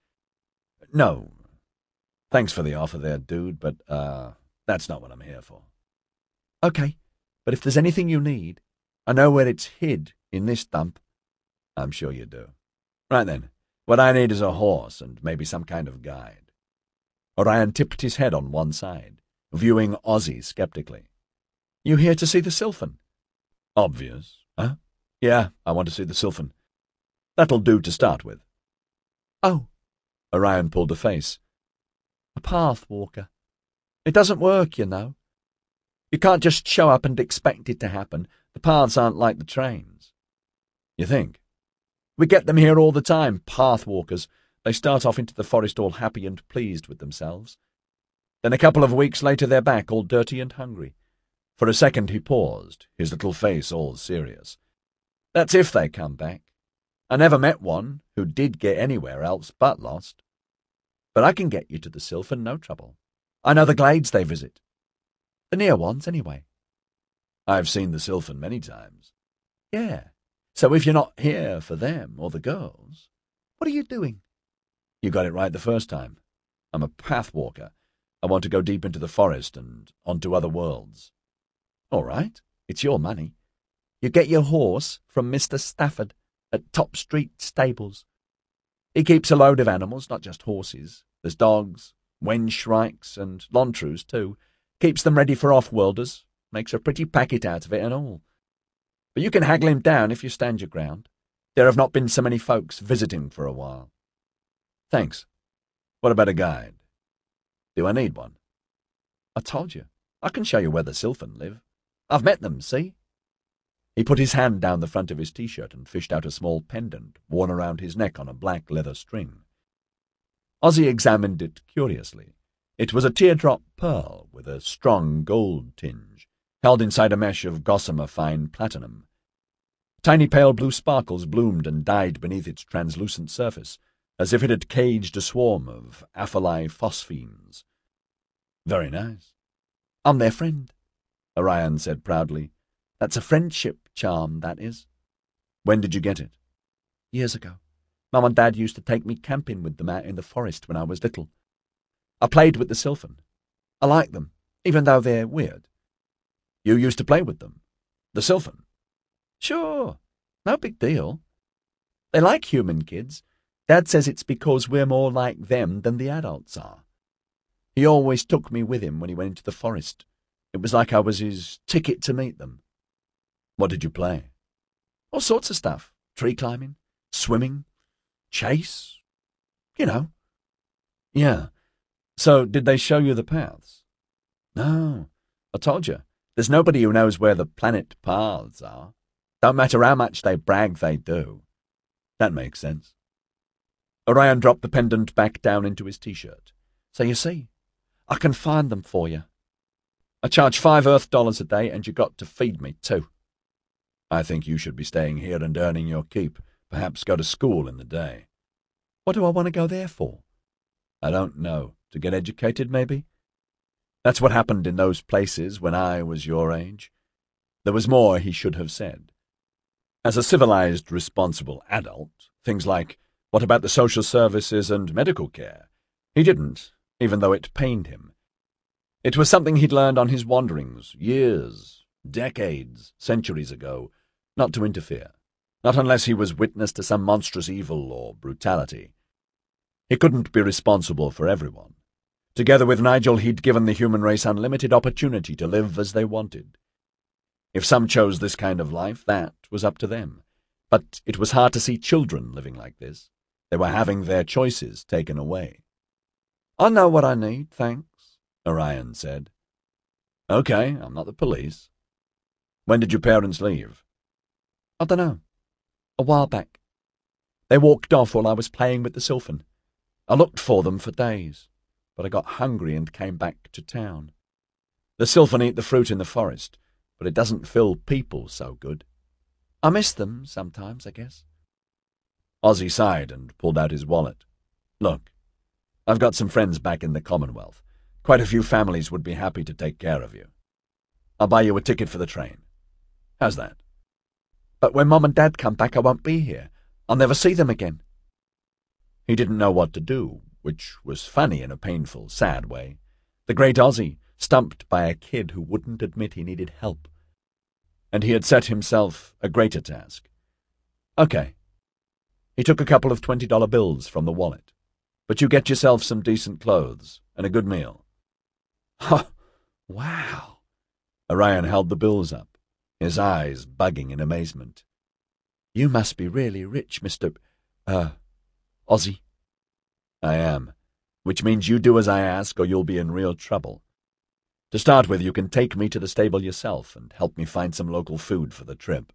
No. Thanks for the offer there, dude, but, that's not what I'm here for. Okay, but if there's anything you need, I know where it's hid in this dump. I'm sure you do. Right then, what I need is a horse and maybe some kind of guide. Orion tipped his head on one side, viewing Ozzy skeptically. You here to see the Sylphan? Obvious, huh? Yeah, I want to see the Sylphan. That'll do to start with. Oh. Orion pulled a face. A path walker. It doesn't work, you know. You can't just show up and expect it to happen. The paths aren't like the trains. You think? We get them here all the time, path walkers. They start off into the forest all happy and pleased with themselves. Then a couple of weeks later they're back, all dirty and hungry. For a second he paused, his little face all serious. That's if they come back. I never met one who did get anywhere else but lost. But I can get you to the Sylphan, no trouble. I know the glades they visit. The near ones, anyway. I've seen the Sylphan many times. Yeah. So if you're not here for them or the girls, what are you doing? You got it right the first time. I'm a path walker. I want to go deep into the forest and onto other worlds. All right. It's your money. You get your horse from Mr. Stafford at Top Street Stables. He keeps a load of animals, not just horses. There's dogs, Wenshrikes, and Lontrus, too. Keeps them ready for off-worlders. Makes a pretty packet out of it and all. But you can haggle him down if you stand your ground. There have not been so many folks visiting for a while. Thanks. What about a guide? Do I need one? I told you. I can show you where the Sylphan live. I've met them, see? He put his hand down the front of his T-shirt and fished out a small pendant worn around his neck on a black leather string. Ozzy examined it curiously. It was a teardrop pearl with a strong gold tinge, held inside a mesh of gossamer fine platinum. Tiny pale blue sparkles bloomed and died beneath its translucent surface, as if it had caged a swarm of Aphellae phosphenes. Very nice. I'm their friend, Orion said proudly. That's a friendship charm, that is. When did you get it? Years ago. Mum and Dad used to take me camping with them out in the forest when I was little. I played with the Sylphan. I like them, even though they're weird. You used to play with them? The Sylphan? Sure. No big deal. They like human kids. Dad says it's because we're more like them than the adults are. He always took me with him when he went into the forest. It was like I was his ticket to meet them. What did you play? All sorts of stuff. Tree climbing, swimming, chase. You know. Yeah. So did they show you the paths? No. I told you. There's nobody who knows where the planet paths are. Don't matter how much they brag, they do. That makes sense. Orion dropped the pendant back down into his T-shirt. So you see, I can find them for you. I charge $5 a day, and you got to feed me, too. I think you should be staying here and earning your keep. Perhaps go to school in the day. What do I want to go there for? I don't know. To get educated, maybe? That's what happened in those places when I was your age. There was more he should have said. As a civilized, responsible adult, things like, what about the social services and medical care? He didn't, even though it pained him. It was something he'd learned on his wanderings, years, decades, centuries ago, not to interfere, not unless he was witness to some monstrous evil or brutality. He couldn't be responsible for everyone. Together with Nigel, he'd given the human race unlimited opportunity to live as they wanted. If some chose this kind of life, that was up to them. But it was hard to see children living like this. They were having their choices taken away. I know what I need, thanks, Orion said. Okay, I'm not the police. When did your parents leave? I dunno. A while back. They walked off while I was playing with the Sylphan. I looked for them for days, but I got hungry and came back to town. The Sylphan eat the fruit in the forest, but it doesn't fill people so good. I miss them sometimes, I guess. Ozzy sighed and pulled out his wallet. Look, I've got some friends back in the Commonwealth. Quite a few families would be happy to take care of you. I'll buy you a ticket for the train. How's that? But when Mum and Dad come back, I won't be here. I'll never see them again. He didn't know what to do, which was funny in a painful, sad way. The great Ozzy, stumped by a kid who wouldn't admit he needed help. And he had set himself a greater task. Okay. He took a couple of $20 bills from the wallet. But you get yourself some decent clothes and a good meal. Ha! Wow! Orion held the bills up, his eyes bugging in amazement. You must be really rich, Mr. Ozzy. I am, which means you do as I ask or you'll be in real trouble. To start with, you can take me to the stable yourself and help me find some local food for the trip.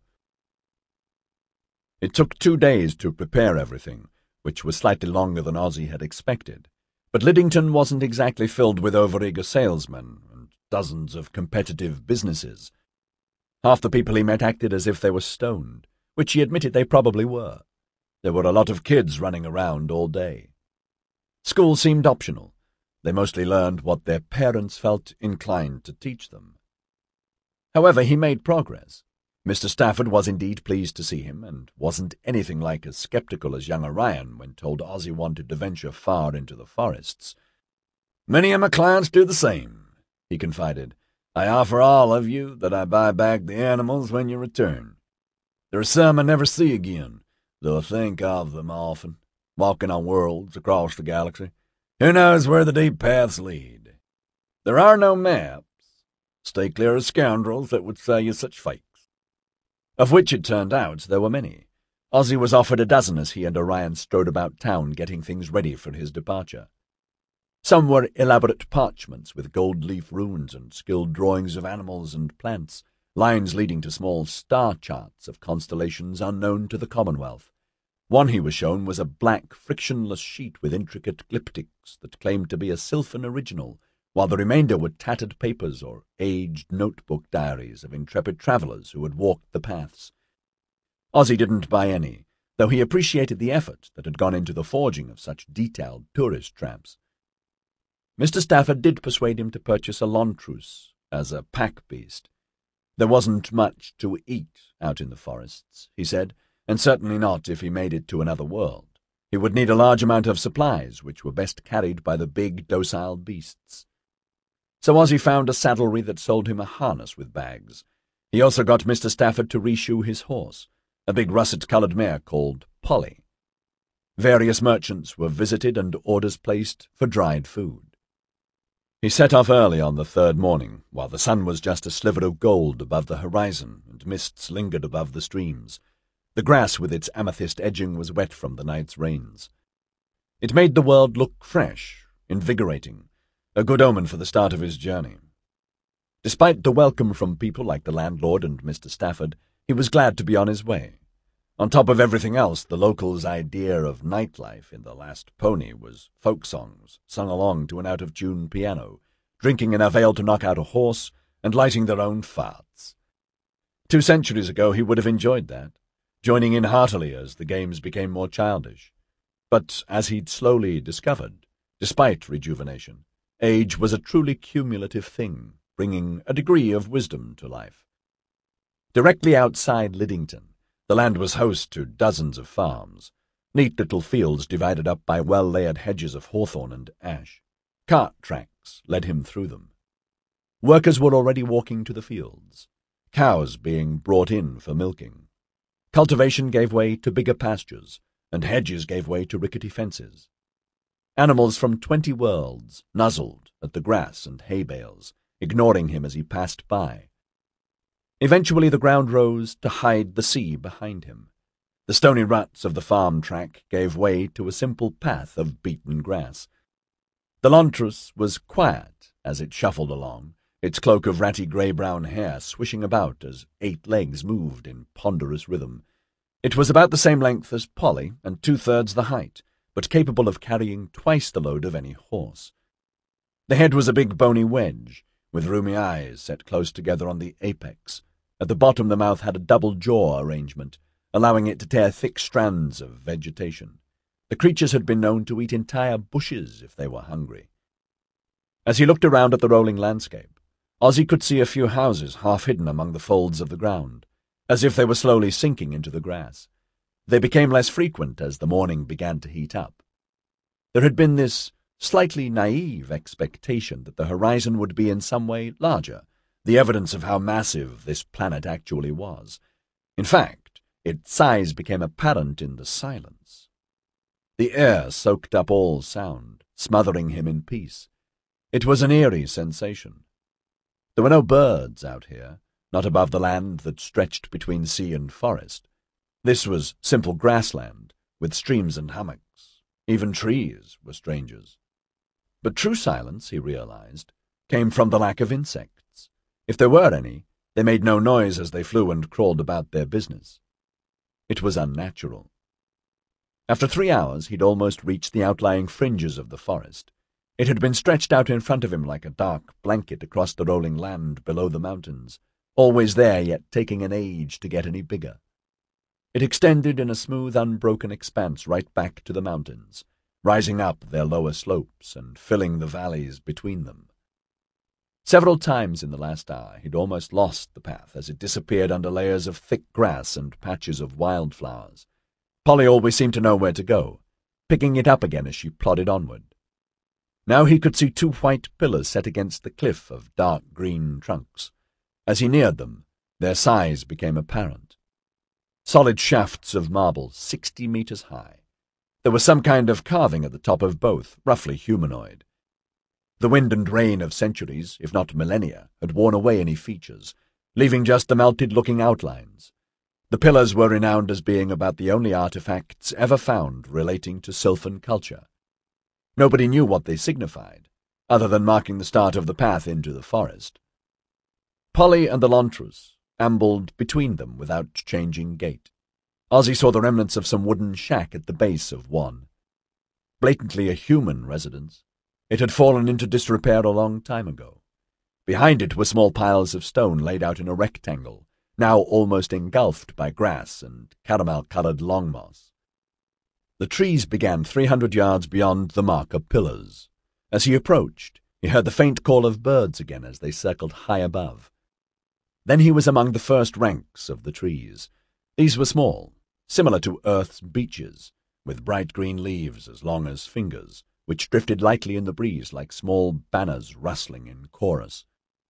It took 2 days to prepare everything, which was slightly longer than Ozzy had expected. But Liddington wasn't exactly filled with overeager salesmen and dozens of competitive businesses. Half the people he met acted as if they were stoned, which he admitted they probably were. There were a lot of kids running around all day. School seemed optional. They mostly learned what their parents felt inclined to teach them. However, he made progress. Mr. Stafford was indeed pleased to see him, and wasn't anything like as skeptical as young Orion when told Ozzy wanted to venture far into the forests. "Many of my clients do the same," he confided. "I offer all of you that I buy back the animals when you return. There are some I never see again, though I think of them often, walking on worlds across the galaxy. Who knows where the deep paths lead? There are no maps. Stay clear of scoundrels that would sell you such fakes." Of which it turned out there were many. Ozzy was offered a dozen as he and Orion strode about town getting things ready for his departure. Some were elaborate parchments with gold leaf runes and skilled drawings of animals and plants, lines leading to small star charts of constellations unknown to the Commonwealth. One he was shown was a black, frictionless sheet with intricate glyptics that claimed to be a Sylphan original, while the remainder were tattered papers or aged notebook diaries of intrepid travellers who had walked the paths. Ozzy didn't buy any, though he appreciated the effort that had gone into the forging of such detailed tourist traps. Mr. Stafford did persuade him to purchase a Lontrus as a pack-beast. There wasn't much to eat out in the forests, he said, and certainly not if he made it to another world. He would need a large amount of supplies, which were best carried by the big, docile beasts. So Ozzy found a saddlery that sold him a harness with bags. He also got Mr. Stafford to reshoe his horse, a big russet-coloured mare called Polly. Various merchants were visited and orders placed for dried food. He set off early on the third morning, while the sun was just a sliver of gold above the horizon and mists lingered above the streams. The grass with its amethyst edging was wet from the night's rains. It made the world look fresh, invigorating, a good omen for the start of his journey. Despite the welcome from people like the landlord and Mr. Stafford, he was glad to be on his way. On top of everything else, the locals' idea of nightlife in The Last Pony was folk songs sung along to an out-of-tune piano, drinking enough ale to knock out a horse, and lighting their own farts. 2 centuries ago he would have enjoyed that, joining in heartily as the games became more childish. But as he'd slowly discovered, despite rejuvenation, age was a truly cumulative thing, bringing a degree of wisdom to life. Directly outside Liddington, the land was host to dozens of farms, neat little fields divided up by well-layered hedges of hawthorn and ash. Cart tracks led him through them. Workers were already walking to the fields, cows being brought in for milking. Cultivation gave way to bigger pastures, and hedges gave way to rickety fences. Animals from 20 worlds nuzzled at the grass and hay bales, ignoring him as he passed by. Eventually the ground rose to hide the sea behind him. The stony ruts of the farm track gave way to a simple path of beaten grass. The Lontrus was quiet as it shuffled along, its cloak of ratty grey-brown hair swishing about as 8 legs moved in ponderous rhythm. It was about the same length as Polly and 2/3 the height, but capable of carrying twice the load of any horse. The head was a big bony wedge, with roomy eyes set close together on the apex. At the bottom the mouth had a double jaw arrangement, allowing it to tear thick strands of vegetation. The creatures had been known to eat entire bushes if they were hungry. As he looked around at the rolling landscape, Ozzy could see a few houses half hidden among the folds of the ground, as if they were slowly sinking into the grass. They became less frequent as the morning began to heat up. There had been this slightly naive expectation that the horizon would be in some way larger, the evidence of how massive this planet actually was. In fact, its size became apparent in the silence. The air soaked up all sound, smothering him in peace. It was an eerie sensation. There were no birds out here, not above the land that stretched between sea and forest. This was simple grassland, with streams and hummocks. Even trees were strangers. But true silence, he realized, came from the lack of insects. If there were any, they made no noise as they flew and crawled about their business. It was unnatural. After 3 hours, he'd almost reached the outlying fringes of the forest. It had been stretched out in front of him like a dark blanket across the rolling land below the mountains, always there yet taking an age to get any bigger. It extended in a smooth, unbroken expanse right back to the mountains, rising up their lower slopes and filling the valleys between them. Several times in the last hour he'd almost lost the path as it disappeared under layers of thick grass and patches of wildflowers. Polly always seemed to know where to go, picking it up again as she plodded onward. Now he could see 2 white pillars set against the cliff of dark green trunks. As he neared them, their size became apparent. Solid shafts of marble 60 meters high. There was some kind of carving at the top of both, roughly humanoid. The wind and rain of centuries, if not millennia, had worn away any features, leaving just the melted-looking outlines. The pillars were renowned as being about the only artifacts ever found relating to Sylphan culture. Nobody knew what they signified, other than marking the start of the path into the forest. Polly and the Lontrus ambled between them without changing gait. Ozzy saw the remnants of some wooden shack at the base of one. Blatantly a human residence, it had fallen into disrepair a long time ago. Behind it were small piles of stone laid out in a rectangle, now almost engulfed by grass and caramel-coloured long moss. The trees began 300 yards beyond the marker pillars. As he approached, he heard the faint call of birds again as they circled high above. Then he was among the first ranks of the trees. These were small, similar to Earth's beeches, with bright green leaves as long as fingers, which drifted lightly in the breeze like small banners rustling in chorus.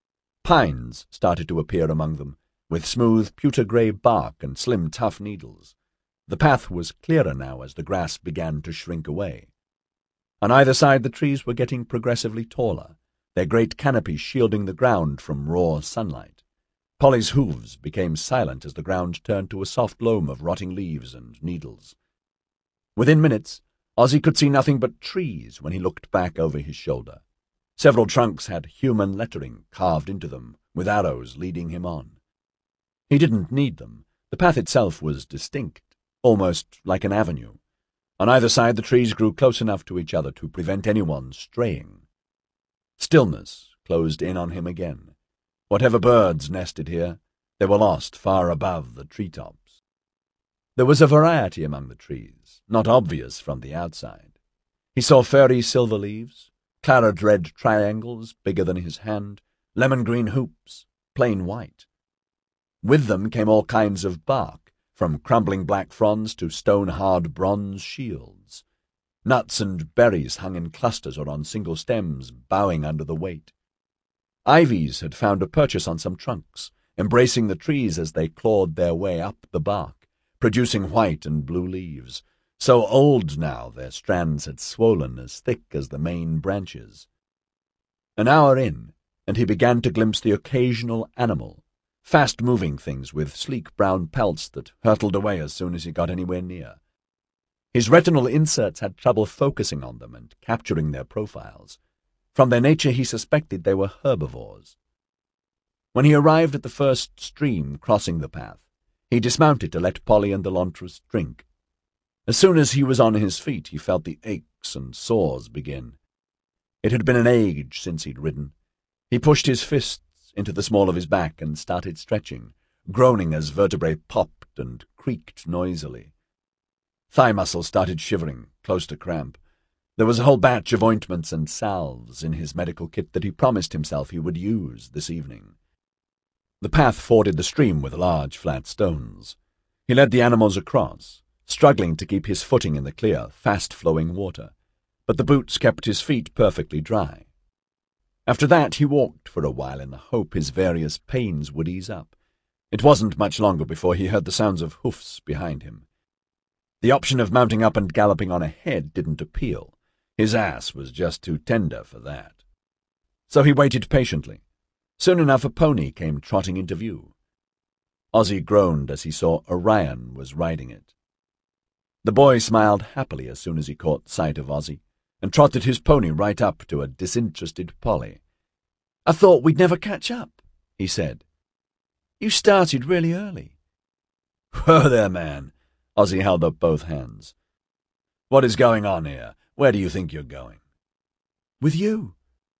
Pines started to appear among them, with smooth pewter-grey bark and slim, tough needles. The path was clearer now as the grass began to shrink away. On either side the trees were getting progressively taller, their great canopies shielding the ground from raw sunlight. Polly's hooves became silent as the ground turned to a soft loam of rotting leaves and needles. Within minutes, Ozzy could see nothing but trees when he looked back over his shoulder. Several trunks had human lettering carved into them, with arrows leading him on. He didn't need them. The path itself was distinct, almost like an avenue. On either side the trees grew close enough to each other to prevent anyone straying. Stillness closed in on him again. Whatever birds nested here, they were lost far above the treetops. There was a variety among the trees, not obvious from the outside. He saw fairy silver leaves, claret red triangles bigger than his hand, lemon-green hoops, plain white. With them came all kinds of bark, from crumbling black fronds to stone-hard bronze shields. Nuts and berries hung in clusters or on single stems, bowing under the weight. Ivies had found a purchase on some trunks, embracing the trees as they clawed their way up the bark, producing white and blue leaves, so old now their strands had swollen as thick as the main branches. An hour in, and he began to glimpse the occasional animal, fast-moving things with sleek brown pelts that hurtled away as soon as he got anywhere near. His retinal inserts had trouble focusing on them and capturing their profiles. From their nature he suspected they were herbivores. When he arrived at the first stream crossing the path, he dismounted to let Polly and the launtress drink. As soon as he was on his feet, he felt the aches and sores begin. It had been an age since he'd ridden. He pushed his fists into the small of his back and started stretching, groaning as vertebrae popped and creaked noisily. Thigh muscles started shivering, close to cramp. There was a whole batch of ointments and salves in his medical kit that he promised himself he would use this evening. The path forded the stream with large flat stones. He led the animals across, struggling to keep his footing in the clear, fast-flowing water, but the boots kept his feet perfectly dry. After that he walked for a while in the hope his various pains would ease up. It wasn't much longer before he heard the sounds of hoofs behind him. The option of mounting up and galloping on ahead didn't appeal. His ass was just too tender for that. So he waited patiently. Soon enough a pony came trotting into view. Ozzy groaned as he saw Orion was riding it. The boy smiled happily as soon as he caught sight of Ozzy, and trotted his pony right up to a disinterested Polly. "I thought we'd never catch up," he said. "You started really early." "Whoa there, man." Ozzy held up both hands. "What is going on here? Where do you think you're going?" "With you."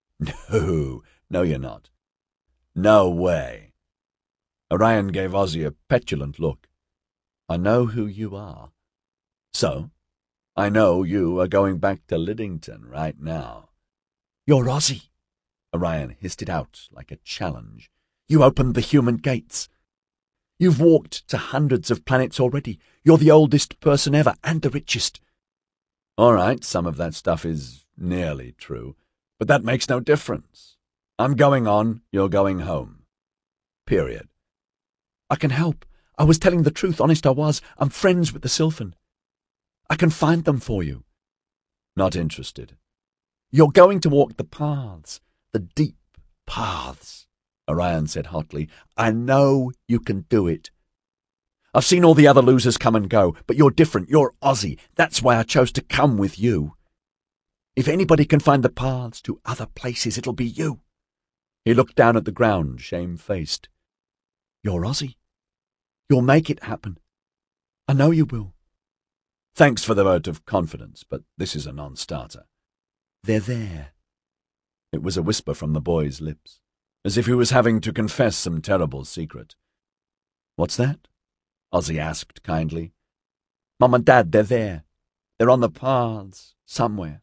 No, you're not." "No way." Orion gave Ozzy a petulant look. "I know who you are." "So? I know you are going back to Liddington right now." "You're Ozzy," Orion hissed it out like a challenge. "You opened the human gates. You've walked to hundreds of planets already. You're the oldest person ever, and the richest." "All right, some of that stuff is nearly true, but that makes no difference. I'm going on, you're going home. Period." "I can help. I was telling the truth, honest I was. I'm friends with the Sylphan. I can find them for you." "Not interested." "You're going to walk the paths, the deep paths," Orion said hotly. "I know you can do it. I've seen all the other losers come and go, but you're different. You're Ozzy. That's why I chose to come with you. If anybody can find the paths to other places, it'll be you." He looked down at the ground, shame-faced. "You're Ozzy. You'll make it happen. I know you will." "Thanks for the vote of confidence, but this is a non-starter." "They're there." It was a whisper from the boy's lips, as if he was having to confess some terrible secret. "What's that?" Ozzy asked kindly. "Mum and Dad, they're there. They're on the paths, somewhere."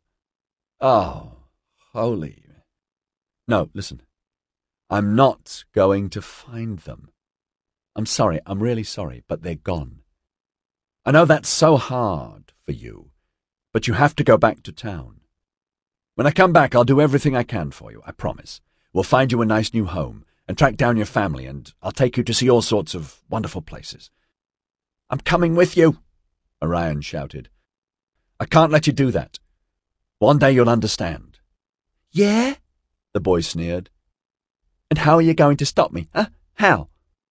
"Oh, holy..." "No, listen. I'm not going to find them. I'm sorry, I'm really sorry, but they're gone. I know that's so hard for you, but you have to go back to town. When I come back, I'll do everything I can for you, I promise. We'll find you a nice new home and track down your family, and I'll take you to see all sorts of wonderful places." "I'm coming with you," Orion shouted. "I can't let you do that. One day you'll understand." "Yeah?" the boy sneered. "And how are you going to stop me, huh? How?"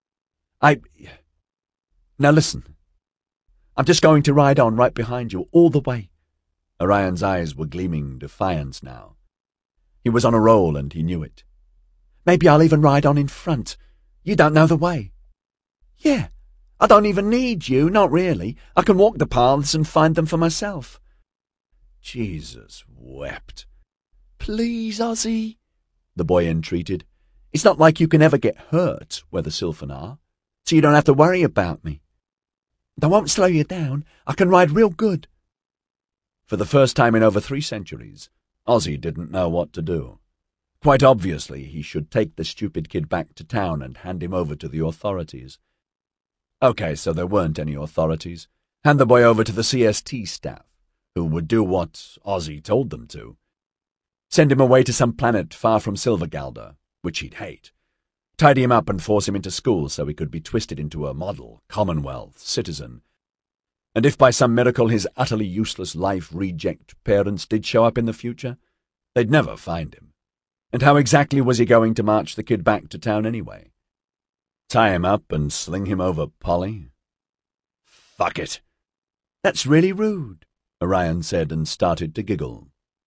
Now listen. I'm just going to ride on right behind you all the way." Orion's eyes were gleaming defiance now. He was on a roll, and he knew it. "Maybe I'll even ride on in front. You don't know the way." "Yeah, I don't even need you, not really. I can walk the paths and find them for myself." Jesus wept. "Please, Ozzy." the boy entreated. "It's not like you can ever get hurt where the Sylphan are, so you don't have to worry about me. I won't slow you down. I can ride real good." For the first time in over 3 centuries, Ozzy didn't know what to do. Quite obviously, he should take the stupid kid back to town and hand him over to the authorities. Okay, so there weren't any authorities. Hand the boy over to the CST staff, who would do what Ozzy told them to. Send him away to some planet far from Silvergalder, which he'd hate. Tidy him up and force him into school so he could be twisted into a model Commonwealth citizen. And if by some miracle his utterly useless life reject parents did show up in the future, they'd never find him. And how exactly was he going to march the kid back to town anyway? Tie him up and sling him over Polly? Fuck it. "That's really rude," Orion said and started to giggle.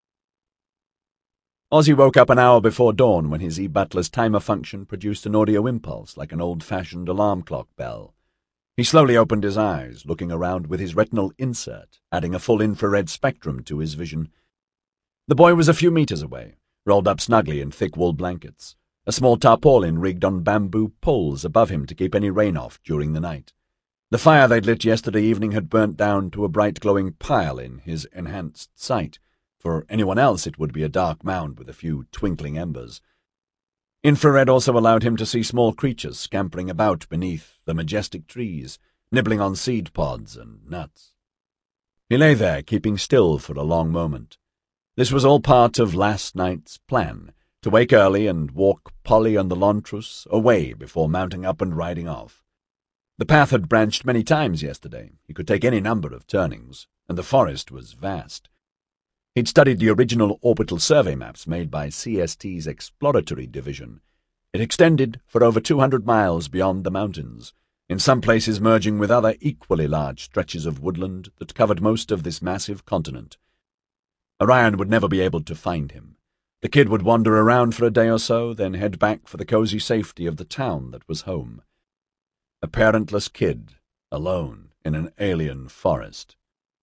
Ozzy woke up an hour before dawn when his e-butler's timer function produced an audio impulse like an old-fashioned alarm clock bell. He slowly opened his eyes, looking around with his retinal insert, adding a full infrared spectrum to his vision. The boy was a few meters away, rolled up snugly in thick wool blankets, a small tarpaulin rigged on bamboo poles above him to keep any rain off during the night. The fire they'd lit yesterday evening had burnt down to a bright glowing pile in his enhanced sight. For anyone else it would be a dark mound with a few twinkling embers. Infrared also allowed him to see small creatures scampering about beneath the majestic trees, nibbling on seed pods and nuts. He lay there, keeping still for a long moment. This was all part of last night's plan, to wake early and walk Polly and the Lontrus away before mounting up and riding off. The path had branched many times yesterday. He could take any number of turnings, and the forest was vast. He'd studied the original orbital survey maps made by CST's exploratory division. It extended for over 200 miles beyond the mountains, in some places merging with other equally large stretches of woodland that covered most of this massive continent. Orion would never be able to find him. The kid would wander around for a day or so, then head back for the cozy safety of the town that was home. A parentless kid, alone in an alien forest.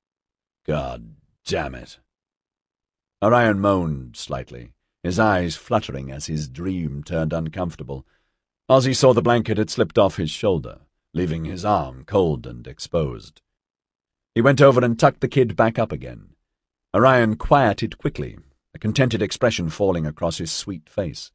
God damn it. Orion moaned slightly, his eyes fluttering as his dream turned uncomfortable. Ozzy saw the blanket had slipped off his shoulder, leaving his arm cold and exposed. He went over and tucked the kid back up again. Orion quieted quickly, a contented expression falling across his sweet face.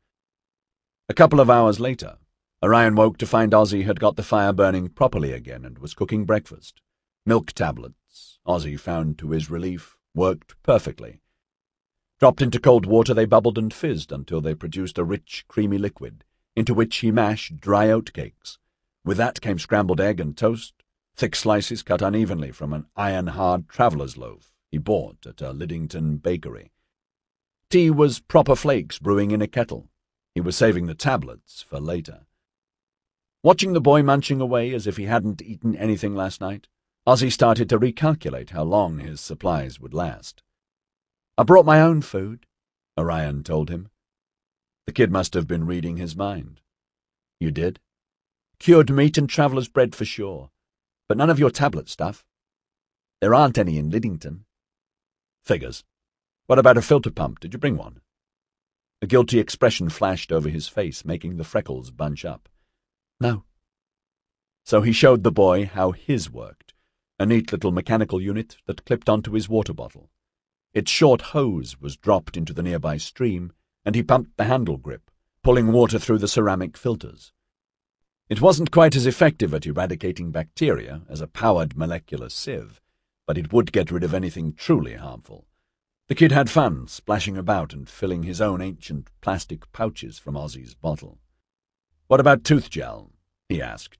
A couple of hours later, Orion woke to find Ozzy had got the fire burning properly again and was cooking breakfast. Milk tablets, Ozzy found to his relief, worked perfectly. Dropped into cold water, they bubbled and fizzed until they produced a rich, creamy liquid, into which he mashed dry oatcakes. With that came scrambled egg and toast, thick slices cut unevenly from an iron-hard traveller's loaf he bought at a Liddington bakery. Tea was proper flakes brewing in a kettle. He was saving the tablets for later. Watching the boy munching away as if he hadn't eaten anything last night, Ozzy started to recalculate how long his supplies would last. "I brought my own food," Orion told him. The kid must have been reading his mind. "You did?" "Cured meat and traveller's bread for sure, but none of your tablet stuff. There aren't any in Liddington." "Figures. What about a filter pump? Did you bring one?" A guilty expression flashed over his face, making the freckles bunch up. "No." So he showed the boy how his worked, a neat little mechanical unit that clipped onto his water bottle. Its short hose was dropped into the nearby stream, and he pumped the handle grip, pulling water through the ceramic filters. It wasn't quite as effective at eradicating bacteria as a powered molecular sieve, but it would get rid of anything truly harmful. The kid had fun, splashing about and filling his own ancient plastic pouches from Ozzy's bottle. "What about tooth gel?" he asked.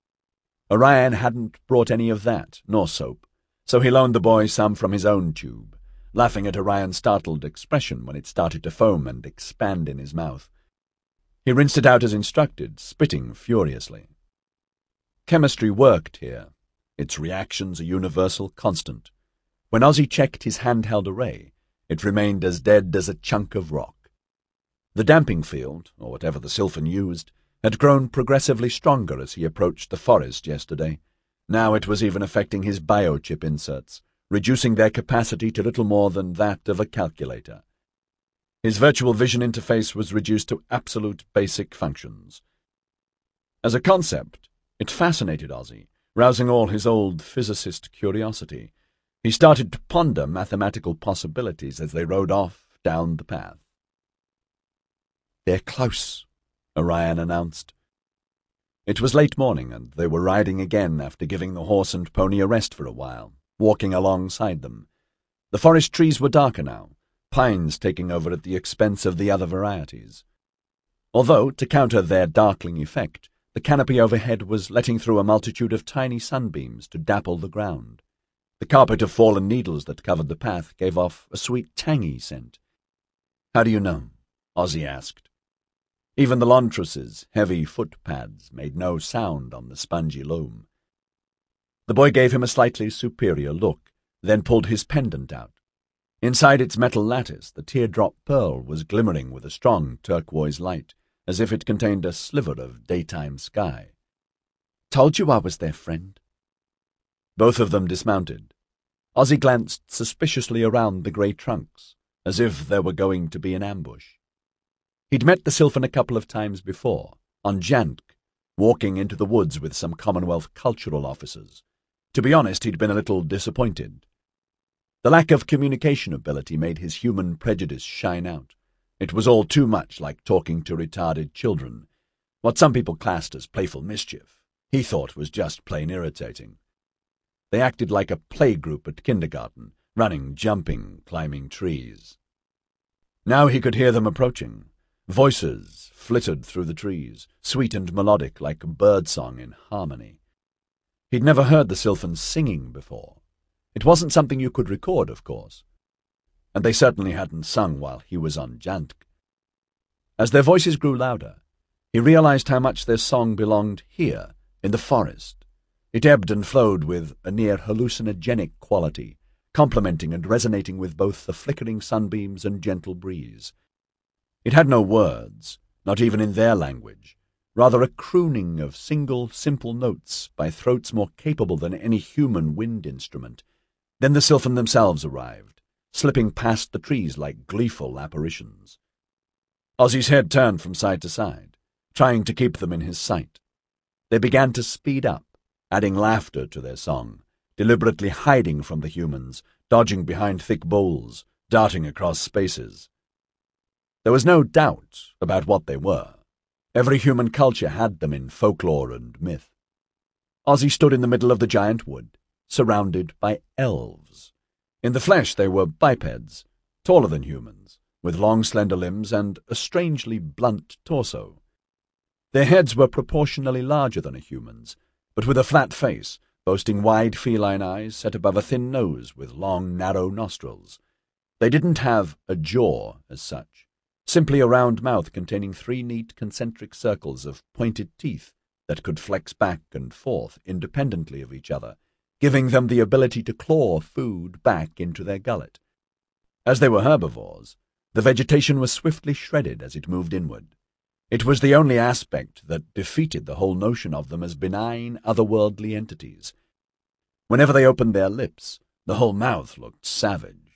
Orion hadn't brought any of that, nor soap, so he loaned the boy some from his own tube, laughing at Orion's startled expression when it started to foam and expand in his mouth. He rinsed it out as instructed, spitting furiously. Chemistry worked here, its reactions a universal constant. When Ozzy checked his handheld array, it remained as dead as a chunk of rock. The damping field, or whatever the Sylphan used, had grown progressively stronger as he approached the forest yesterday. Now it was even affecting his biochip inserts, reducing their capacity to little more than that of a calculator. His virtual vision interface was reduced to absolute basic functions. As a concept, it fascinated Ozzy, rousing all his old physicist curiosity. He started to ponder mathematical possibilities as they rode off down the path. "They're close," Orion announced. It was late morning, and they were riding again after giving the horse and pony a rest for a while, walking alongside them. The forest trees were darker now, pines taking over at the expense of the other varieties. Although, to counter their darkling effect, the canopy overhead was letting through a multitude of tiny sunbeams to dapple the ground. The carpet of fallen needles that covered the path gave off a sweet, tangy scent. "How do you know?" Ozzy asked. Even the Lontrus's heavy footpads made no sound on the spongy loam. The boy gave him a slightly superior look, then pulled his pendant out. Inside its metal lattice, the teardrop pearl was glimmering with a strong turquoise light, as if it contained a sliver of daytime sky. "Told you I was their friend." Both of them dismounted. Ozzy glanced suspiciously around the grey trunks, as if there were going to be an ambush. He'd met the Sylphan a couple of times before, on Jantk, walking into the woods with some Commonwealth cultural officers. To be honest, he'd been a little disappointed. The lack of communication ability made his human prejudice shine out. It was all too much like talking to retarded children. What some people classed as playful mischief, he thought was just plain irritating. They acted like a playgroup at kindergarten, running, jumping, climbing trees. Now he could hear them approaching. Voices flittered through the trees, sweet and melodic like birdsong in harmony. He'd never heard the Sylphans singing before. It wasn't something you could record, of course. And they certainly hadn't sung while he was on Jantk. As their voices grew louder, he realized how much their song belonged here, in the forest. It ebbed and flowed with a near hallucinogenic quality, complementing and resonating with both the flickering sunbeams and gentle breeze. It had no words, not even in their language, rather a crooning of single, simple notes by throats more capable than any human wind instrument. Then the Sylphan themselves arrived, slipping past the trees like gleeful apparitions. Ozzy's head turned from side to side, trying to keep them in his sight. They began to speed up, adding laughter to their song, deliberately hiding from the humans, dodging behind thick boles, darting across spaces. There was no doubt about what they were. Every human culture had them in folklore and myth. Ozzy stood in the middle of the giant wood, surrounded by elves. In the flesh they were bipeds, taller than humans, with long slender limbs and a strangely blunt torso. Their heads were proportionally larger than a human's, but with a flat face, boasting wide feline eyes set above a thin nose with long, narrow nostrils. They didn't have a jaw as such, simply a round mouth containing 3 neat concentric circles of pointed teeth that could flex back and forth independently of each other, giving them the ability to claw food back into their gullet. As they were herbivores, the vegetation was swiftly shredded as it moved inward. It was the only aspect that defeated the whole notion of them as benign, otherworldly entities. Whenever they opened their lips, the whole mouth looked savage.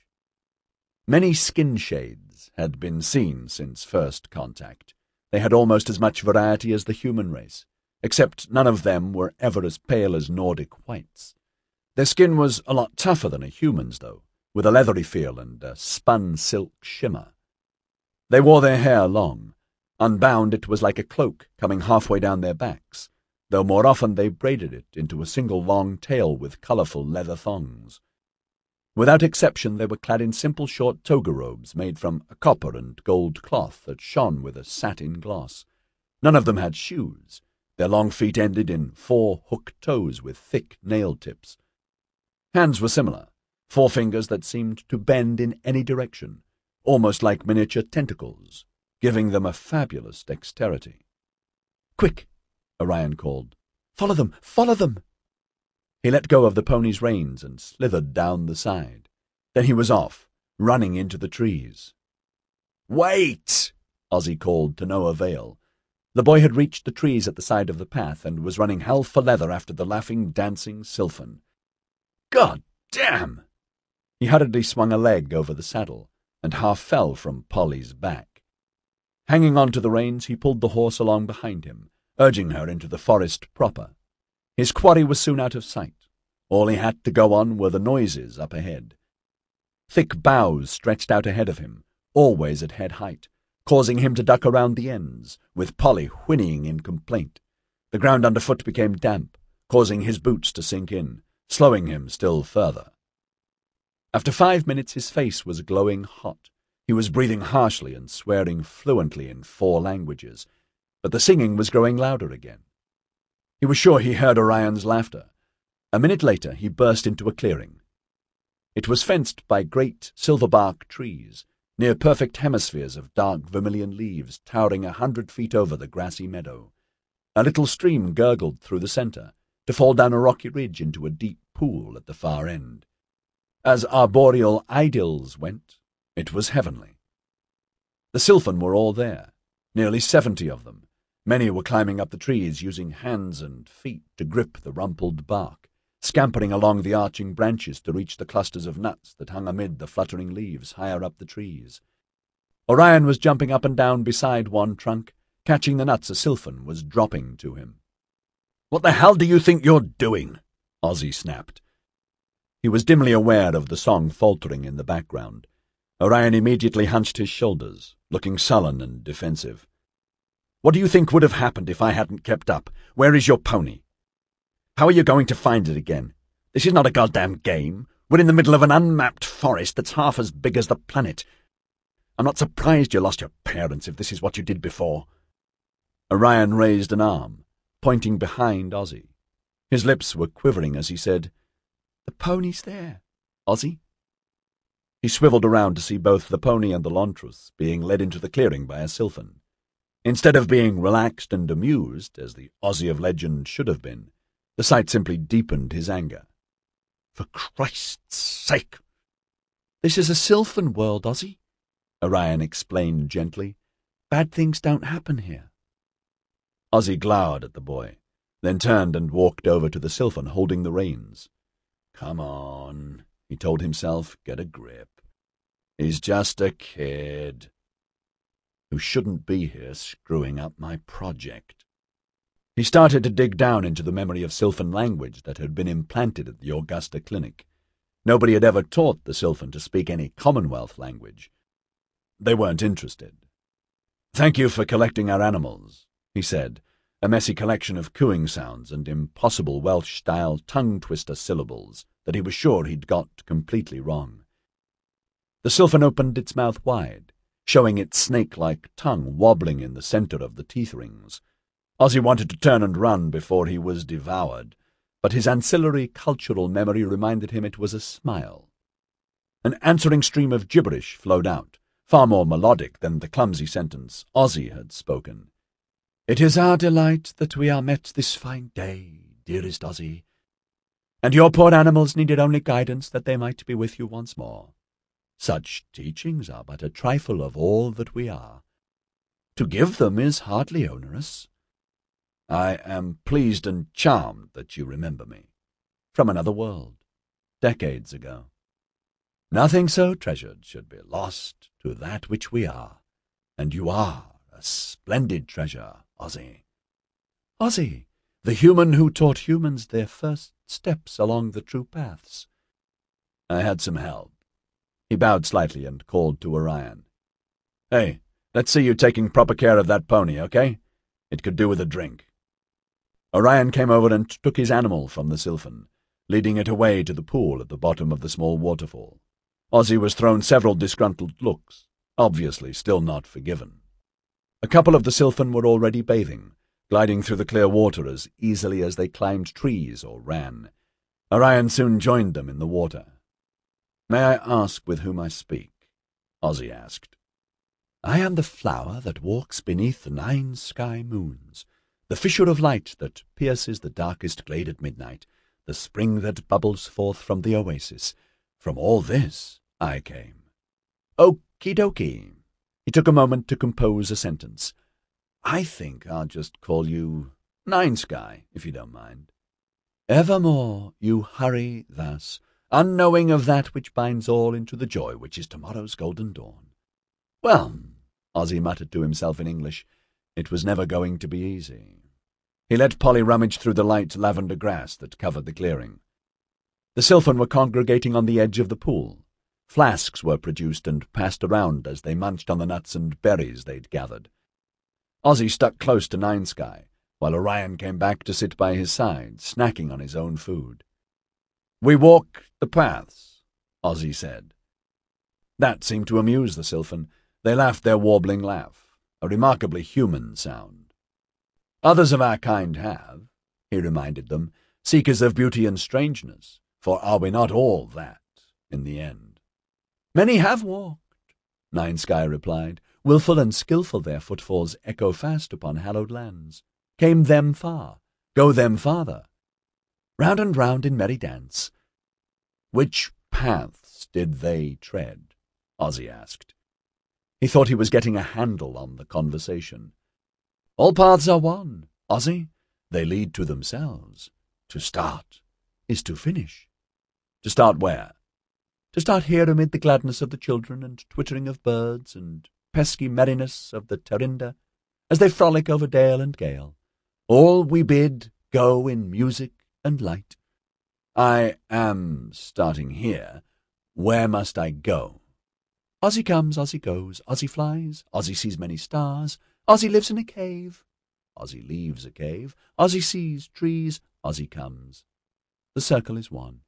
Many skin shades had been seen since first contact. They had almost as much variety as the human race, except none of them were ever as pale as Nordic whites. Their skin was a lot tougher than a human's, though, with a leathery feel and a spun silk shimmer. They wore their hair long. Unbound, it was like a cloak coming halfway down their backs, though more often they braided it into a single long tail with colourful leather thongs. Without exception, they were clad in simple short toga robes made from a copper and gold cloth that shone with a satin gloss. None of them had shoes. Their long feet ended in 4 hooked toes with thick nail tips. Hands were similar, 4 fingers that seemed to bend in any direction, almost like miniature tentacles, giving them a fabulous dexterity. "Quick!" Orion called. "Follow them! Follow them!" He let go of the pony's reins and slithered down the side. Then he was off, running into the trees. "Wait!" Ozzy called to no avail. The boy had reached the trees at the side of the path and was running hell for leather after the laughing, dancing Sylphan. "God damn!" He hurriedly swung a leg over the saddle and half fell from Polly's back. Hanging on to the reins, he pulled the horse along behind him, urging her into the forest proper. His quarry was soon out of sight. All he had to go on were the noises up ahead. Thick boughs stretched out ahead of him, always at head height, causing him to duck around the ends, with Polly whinnying in complaint. The ground underfoot became damp, causing his boots to sink in, slowing him still further. After 5 minutes his face was glowing hot. He was breathing harshly and swearing fluently in 4 languages, but the singing was growing louder again. He was sure he heard Orion's laughter. A minute later he burst into a clearing. It was fenced by great silverbark trees, near perfect hemispheres of dark vermilion leaves towering 100 feet over the grassy meadow. A little stream gurgled through the centre, to fall down a rocky ridge into a deep pool at the far end. As arboreal idylls went, it was heavenly. The Sylphen were all there, nearly 70 of them. Many were climbing up the trees, using hands and feet to grip the rumpled bark, scampering along the arching branches to reach the clusters of nuts that hung amid the fluttering leaves higher up the trees. Orion was jumping up and down beside one trunk, catching the nuts a Sylphen was dropping to him. "What the hell do you think you're doing?" Ozzy snapped. He was dimly aware of the song faltering in the background. Orion immediately hunched his shoulders, looking sullen and defensive. "What do you think would have happened if I hadn't kept up? Where is your pony? How are you going to find it again? This is not a goddamn game. We're in the middle of an unmapped forest that's half as big as the planet. I'm not surprised you lost your parents if this is what you did before." Orion raised an arm, pointing behind Ozzy. His lips were quivering as he said, "The pony's there, Ozzy." He swiveled around to see both the pony and the Lontrus being led into the clearing by a Sylphen. Instead of being relaxed and amused, as the Ozzy of legend should have been, the sight simply deepened his anger. "For Christ's sake!" "This is a Sylphen world, Ozzy," Orion explained gently. "Bad things don't happen here." Ozzy glowered at the boy, then turned and walked over to the Sylphen holding the reins. "Come on," he told himself, "get a grip. He's just a kid who shouldn't be here screwing up my project." He started to dig down into the memory of Sylphen language that had been implanted at the Augusta Clinic. Nobody had ever taught the Sylphen to speak any Commonwealth language. They weren't interested. "Thank you for collecting our animals," he said, a messy collection of cooing sounds and impossible Welsh-style tongue-twister syllables that he was sure he'd got completely wrong. The Sylphen opened its mouth wide, showing its snake-like tongue wobbling in the centre of the teeth rings. Ozzy wanted to turn and run before he was devoured, but his ancillary cultural memory reminded him it was a smile. An answering stream of gibberish flowed out, far more melodic than the clumsy sentence Ozzy had spoken. "It is our delight that we are met this fine day, dearest Ozzy, and your poor animals needed only guidance that they might be with you once more. Such teachings are but a trifle of all that we are. To give them is hardly onerous. I am pleased and charmed that you remember me, from another world, decades ago. Nothing so treasured should be lost to that which we are, and you are a splendid treasure, Ozzy. Ozzy, the human who taught humans their first steps along the true paths. I had some help." He bowed slightly and called to Orion. "Hey, let's see you taking proper care of that pony, okay? It could do with a drink." Orion came over and took his animal from the Sylphen, leading it away to the pool at the bottom of the small waterfall. Ozzy was thrown several disgruntled looks, obviously still not forgiven. A couple of the Sylphen were already bathing, gliding through the clear water as easily as they climbed trees or ran. Orion soon joined them in the water. "May I ask with whom I speak?" Ozzy asked. "I am the flower that walks beneath the 9 sky moons, the fissure of light that pierces the darkest glade at midnight, the spring that bubbles forth from the oasis. From all this I came." "Okie dokie." He took a moment to compose a sentence. "I think I'll just call you 9 Sky, if you don't mind." "Evermore you hurry thus, unknowing of that which binds all into the joy which is tomorrow's golden dawn. Well, Ozzy muttered to himself in English, it was never going to be easy. He let Polly rummage through the light lavender grass that covered the clearing. The Sylphen were congregating on the edge of the pool. Flasks were produced and passed around as they munched on the nuts and berries they'd gathered. Ozzy stuck close to Nine Sky, while Orion came back to sit by his side, snacking on his own food. "We walk the paths," Ozzy said. That seemed to amuse the Sylphen. They laughed their warbling laugh, a remarkably human sound. "Others of our kind have," he reminded them, "seekers of beauty and strangeness, for are we not all that, in the end?" "Many have walked," Nine Sky replied. "Wilful and skilful their footfalls echo fast upon hallowed lands. Came them far, go them farther. Round and round in merry dance." "Which paths did they tread?" Ozzy asked. He thought he was getting a handle on the conversation. "All paths are one, Ozzy. They lead to themselves. To start is to finish." "To start where?" "To start here amid the gladness of the children and twittering of birds and pesky merriness of the Terinda, as they frolic over dale and gale. All we bid go in music and light." "I am starting here. Where must I go?" "Ozzy comes, Ozzy goes, Ozzy flies, Ozzy sees many stars, Ozzy lives in a cave, Ozzy leaves a cave, Ozzy sees trees, Ozzy comes. The circle is one."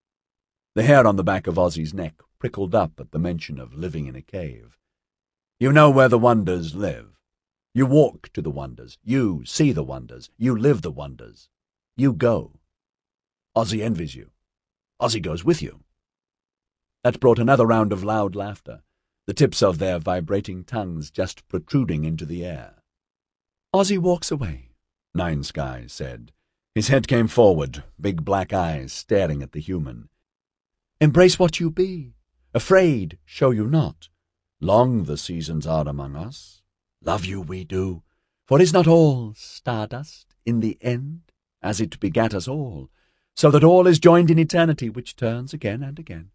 The hair on the back of Ozzy's neck prickled up at the mention of living in a cave. "You know where the wonders live. You walk to the wonders. You see the wonders. You live the wonders. You go. Ozzy envies you. Ozzy goes with you." That brought another round of loud laughter, the tips of their vibrating tongues just protruding into the air. "Ozzy walks away," Nine Sky said. His head came forward, big black eyes staring at the human. "Embrace what you be. Afraid, show you not. Long the seasons are among us. Love you we do. For is not all stardust in the end, as it begat us all, so that all is joined in eternity which turns again and again?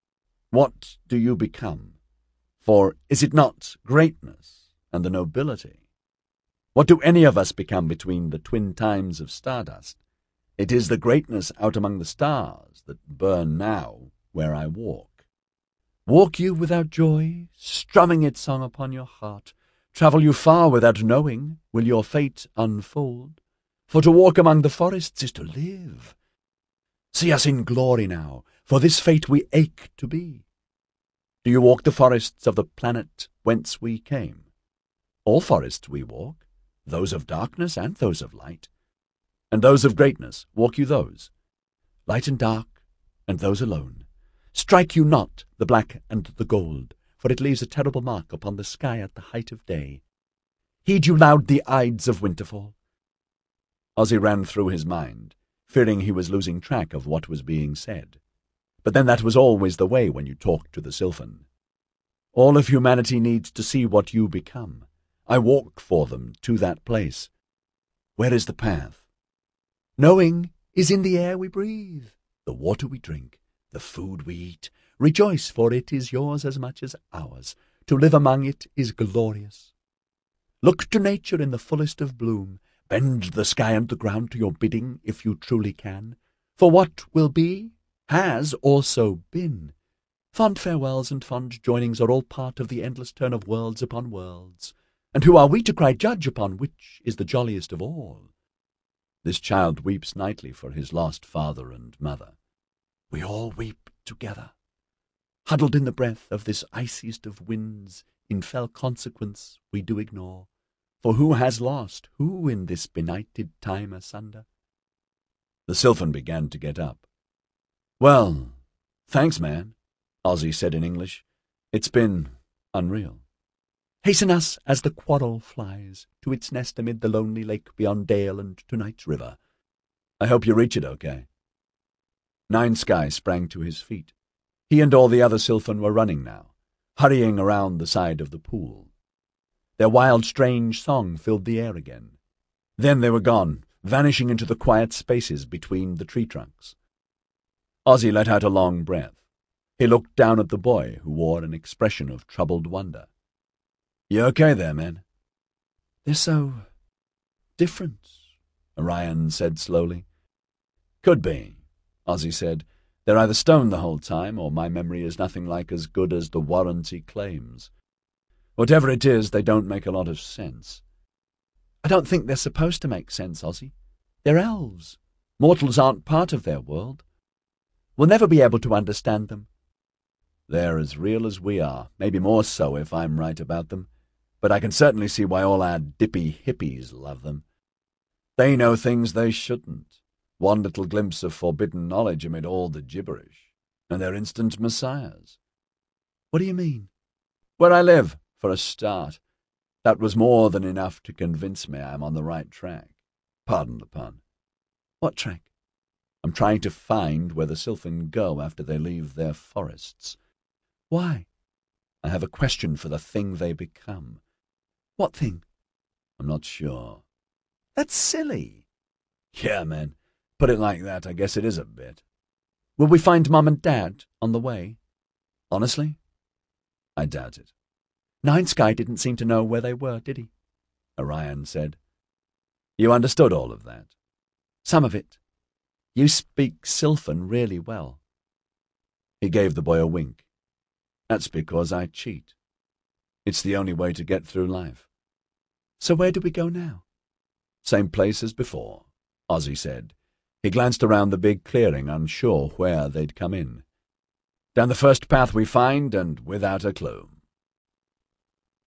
What do you become? For is it not greatness and the nobility? What do any of us become between the twin times of stardust? It is the greatness out among the stars that burn now where I walk. Walk you without joy, strumming its song upon your heart? Travel you far without knowing, will your fate unfold? For to walk among the forests is to live. See us in glory now, for this fate we ache to be. Do you walk the forests of the planet whence we came? All forests we walk, those of darkness and those of light. And those of greatness, walk you those? Light and dark, and those alone. Strike you not the black and the gold, for it leaves a terrible mark upon the sky at the height of day. Heed you loud the Ides of Winterfall." Ozzy ran through his mind, fearing he was losing track of what was being said. But then that was always the way when you talked to the Sylphen. All of humanity needs to see what you become. I walk for them to that place. Where is the path? Knowing is in the air we breathe, the water we drink, the food we eat. Rejoice, for it is yours as much as ours. To live among it is glorious. Look to nature in the fullest of bloom. Bend the sky and the ground to your bidding, if you truly can. For what will be, has also been. Fond farewells and fond joinings are all part of the endless turn of worlds upon worlds. And who are we to cry judge upon which is the jolliest of all? This child weeps nightly for his lost father and mother. We all weep together. Huddled in the breath of this iciest of winds, in fell consequence we do ignore. For who has lost, who in this benighted time asunder? The Sylphen began to get up. "Well, thanks, man," Ozzy said in English. "It's been unreal." "Hasten us as the quarrel flies to its nest amid the lonely lake beyond dale and tonight's river. I hope you reach it okay." Nine Sky sprang to his feet. He and all the other Sylphen were running now, hurrying around the side of the pool. Their wild, strange song filled the air again. Then they were gone, vanishing into the quiet spaces between the tree trunks. Ozzy let out a long breath. He looked down at the boy, who wore an expression of troubled wonder. "You okay there, man?" "They're so different," Orion said slowly. "Could be," Ozzy said. "They're either stoned the whole time, or my memory is nothing like as good as the warranty claims. Whatever it is, they don't make a lot of sense." "I don't think they're supposed to make sense, Ozzy. They're elves. Mortals aren't part of their world. We'll never be able to understand them." "They're as real as we are, maybe more so if I'm right about them, but I can certainly see why all our dippy hippies love them. They know things they shouldn't. One little glimpse of forbidden knowledge amid all the gibberish, and they're instant messiahs." "What do you mean?" "Where I live, for a start. That was more than enough to convince me I'm on the right track. Pardon the pun." "What track?" "I'm trying to find where the Sylphin go after they leave their forests." "Why?" "I have a question for the thing they become." "What thing?" "I'm not sure." "That's silly." "Yeah, man. Put it like that, I guess it is a bit." "Will we find Mum and Dad on the way?" "Honestly? I doubt it." "Ninesky didn't seem to know where they were, did he?" Orion said. "You understood all of that?" "Some of it. You speak Sylphan really well." He gave the boy a wink. "That's because I cheat. It's the only way to get through life." "So where do we go now?" "Same place as before," Ozzy said. He glanced around the big clearing, unsure where they'd come in. "Down the first path we find, and without a clue."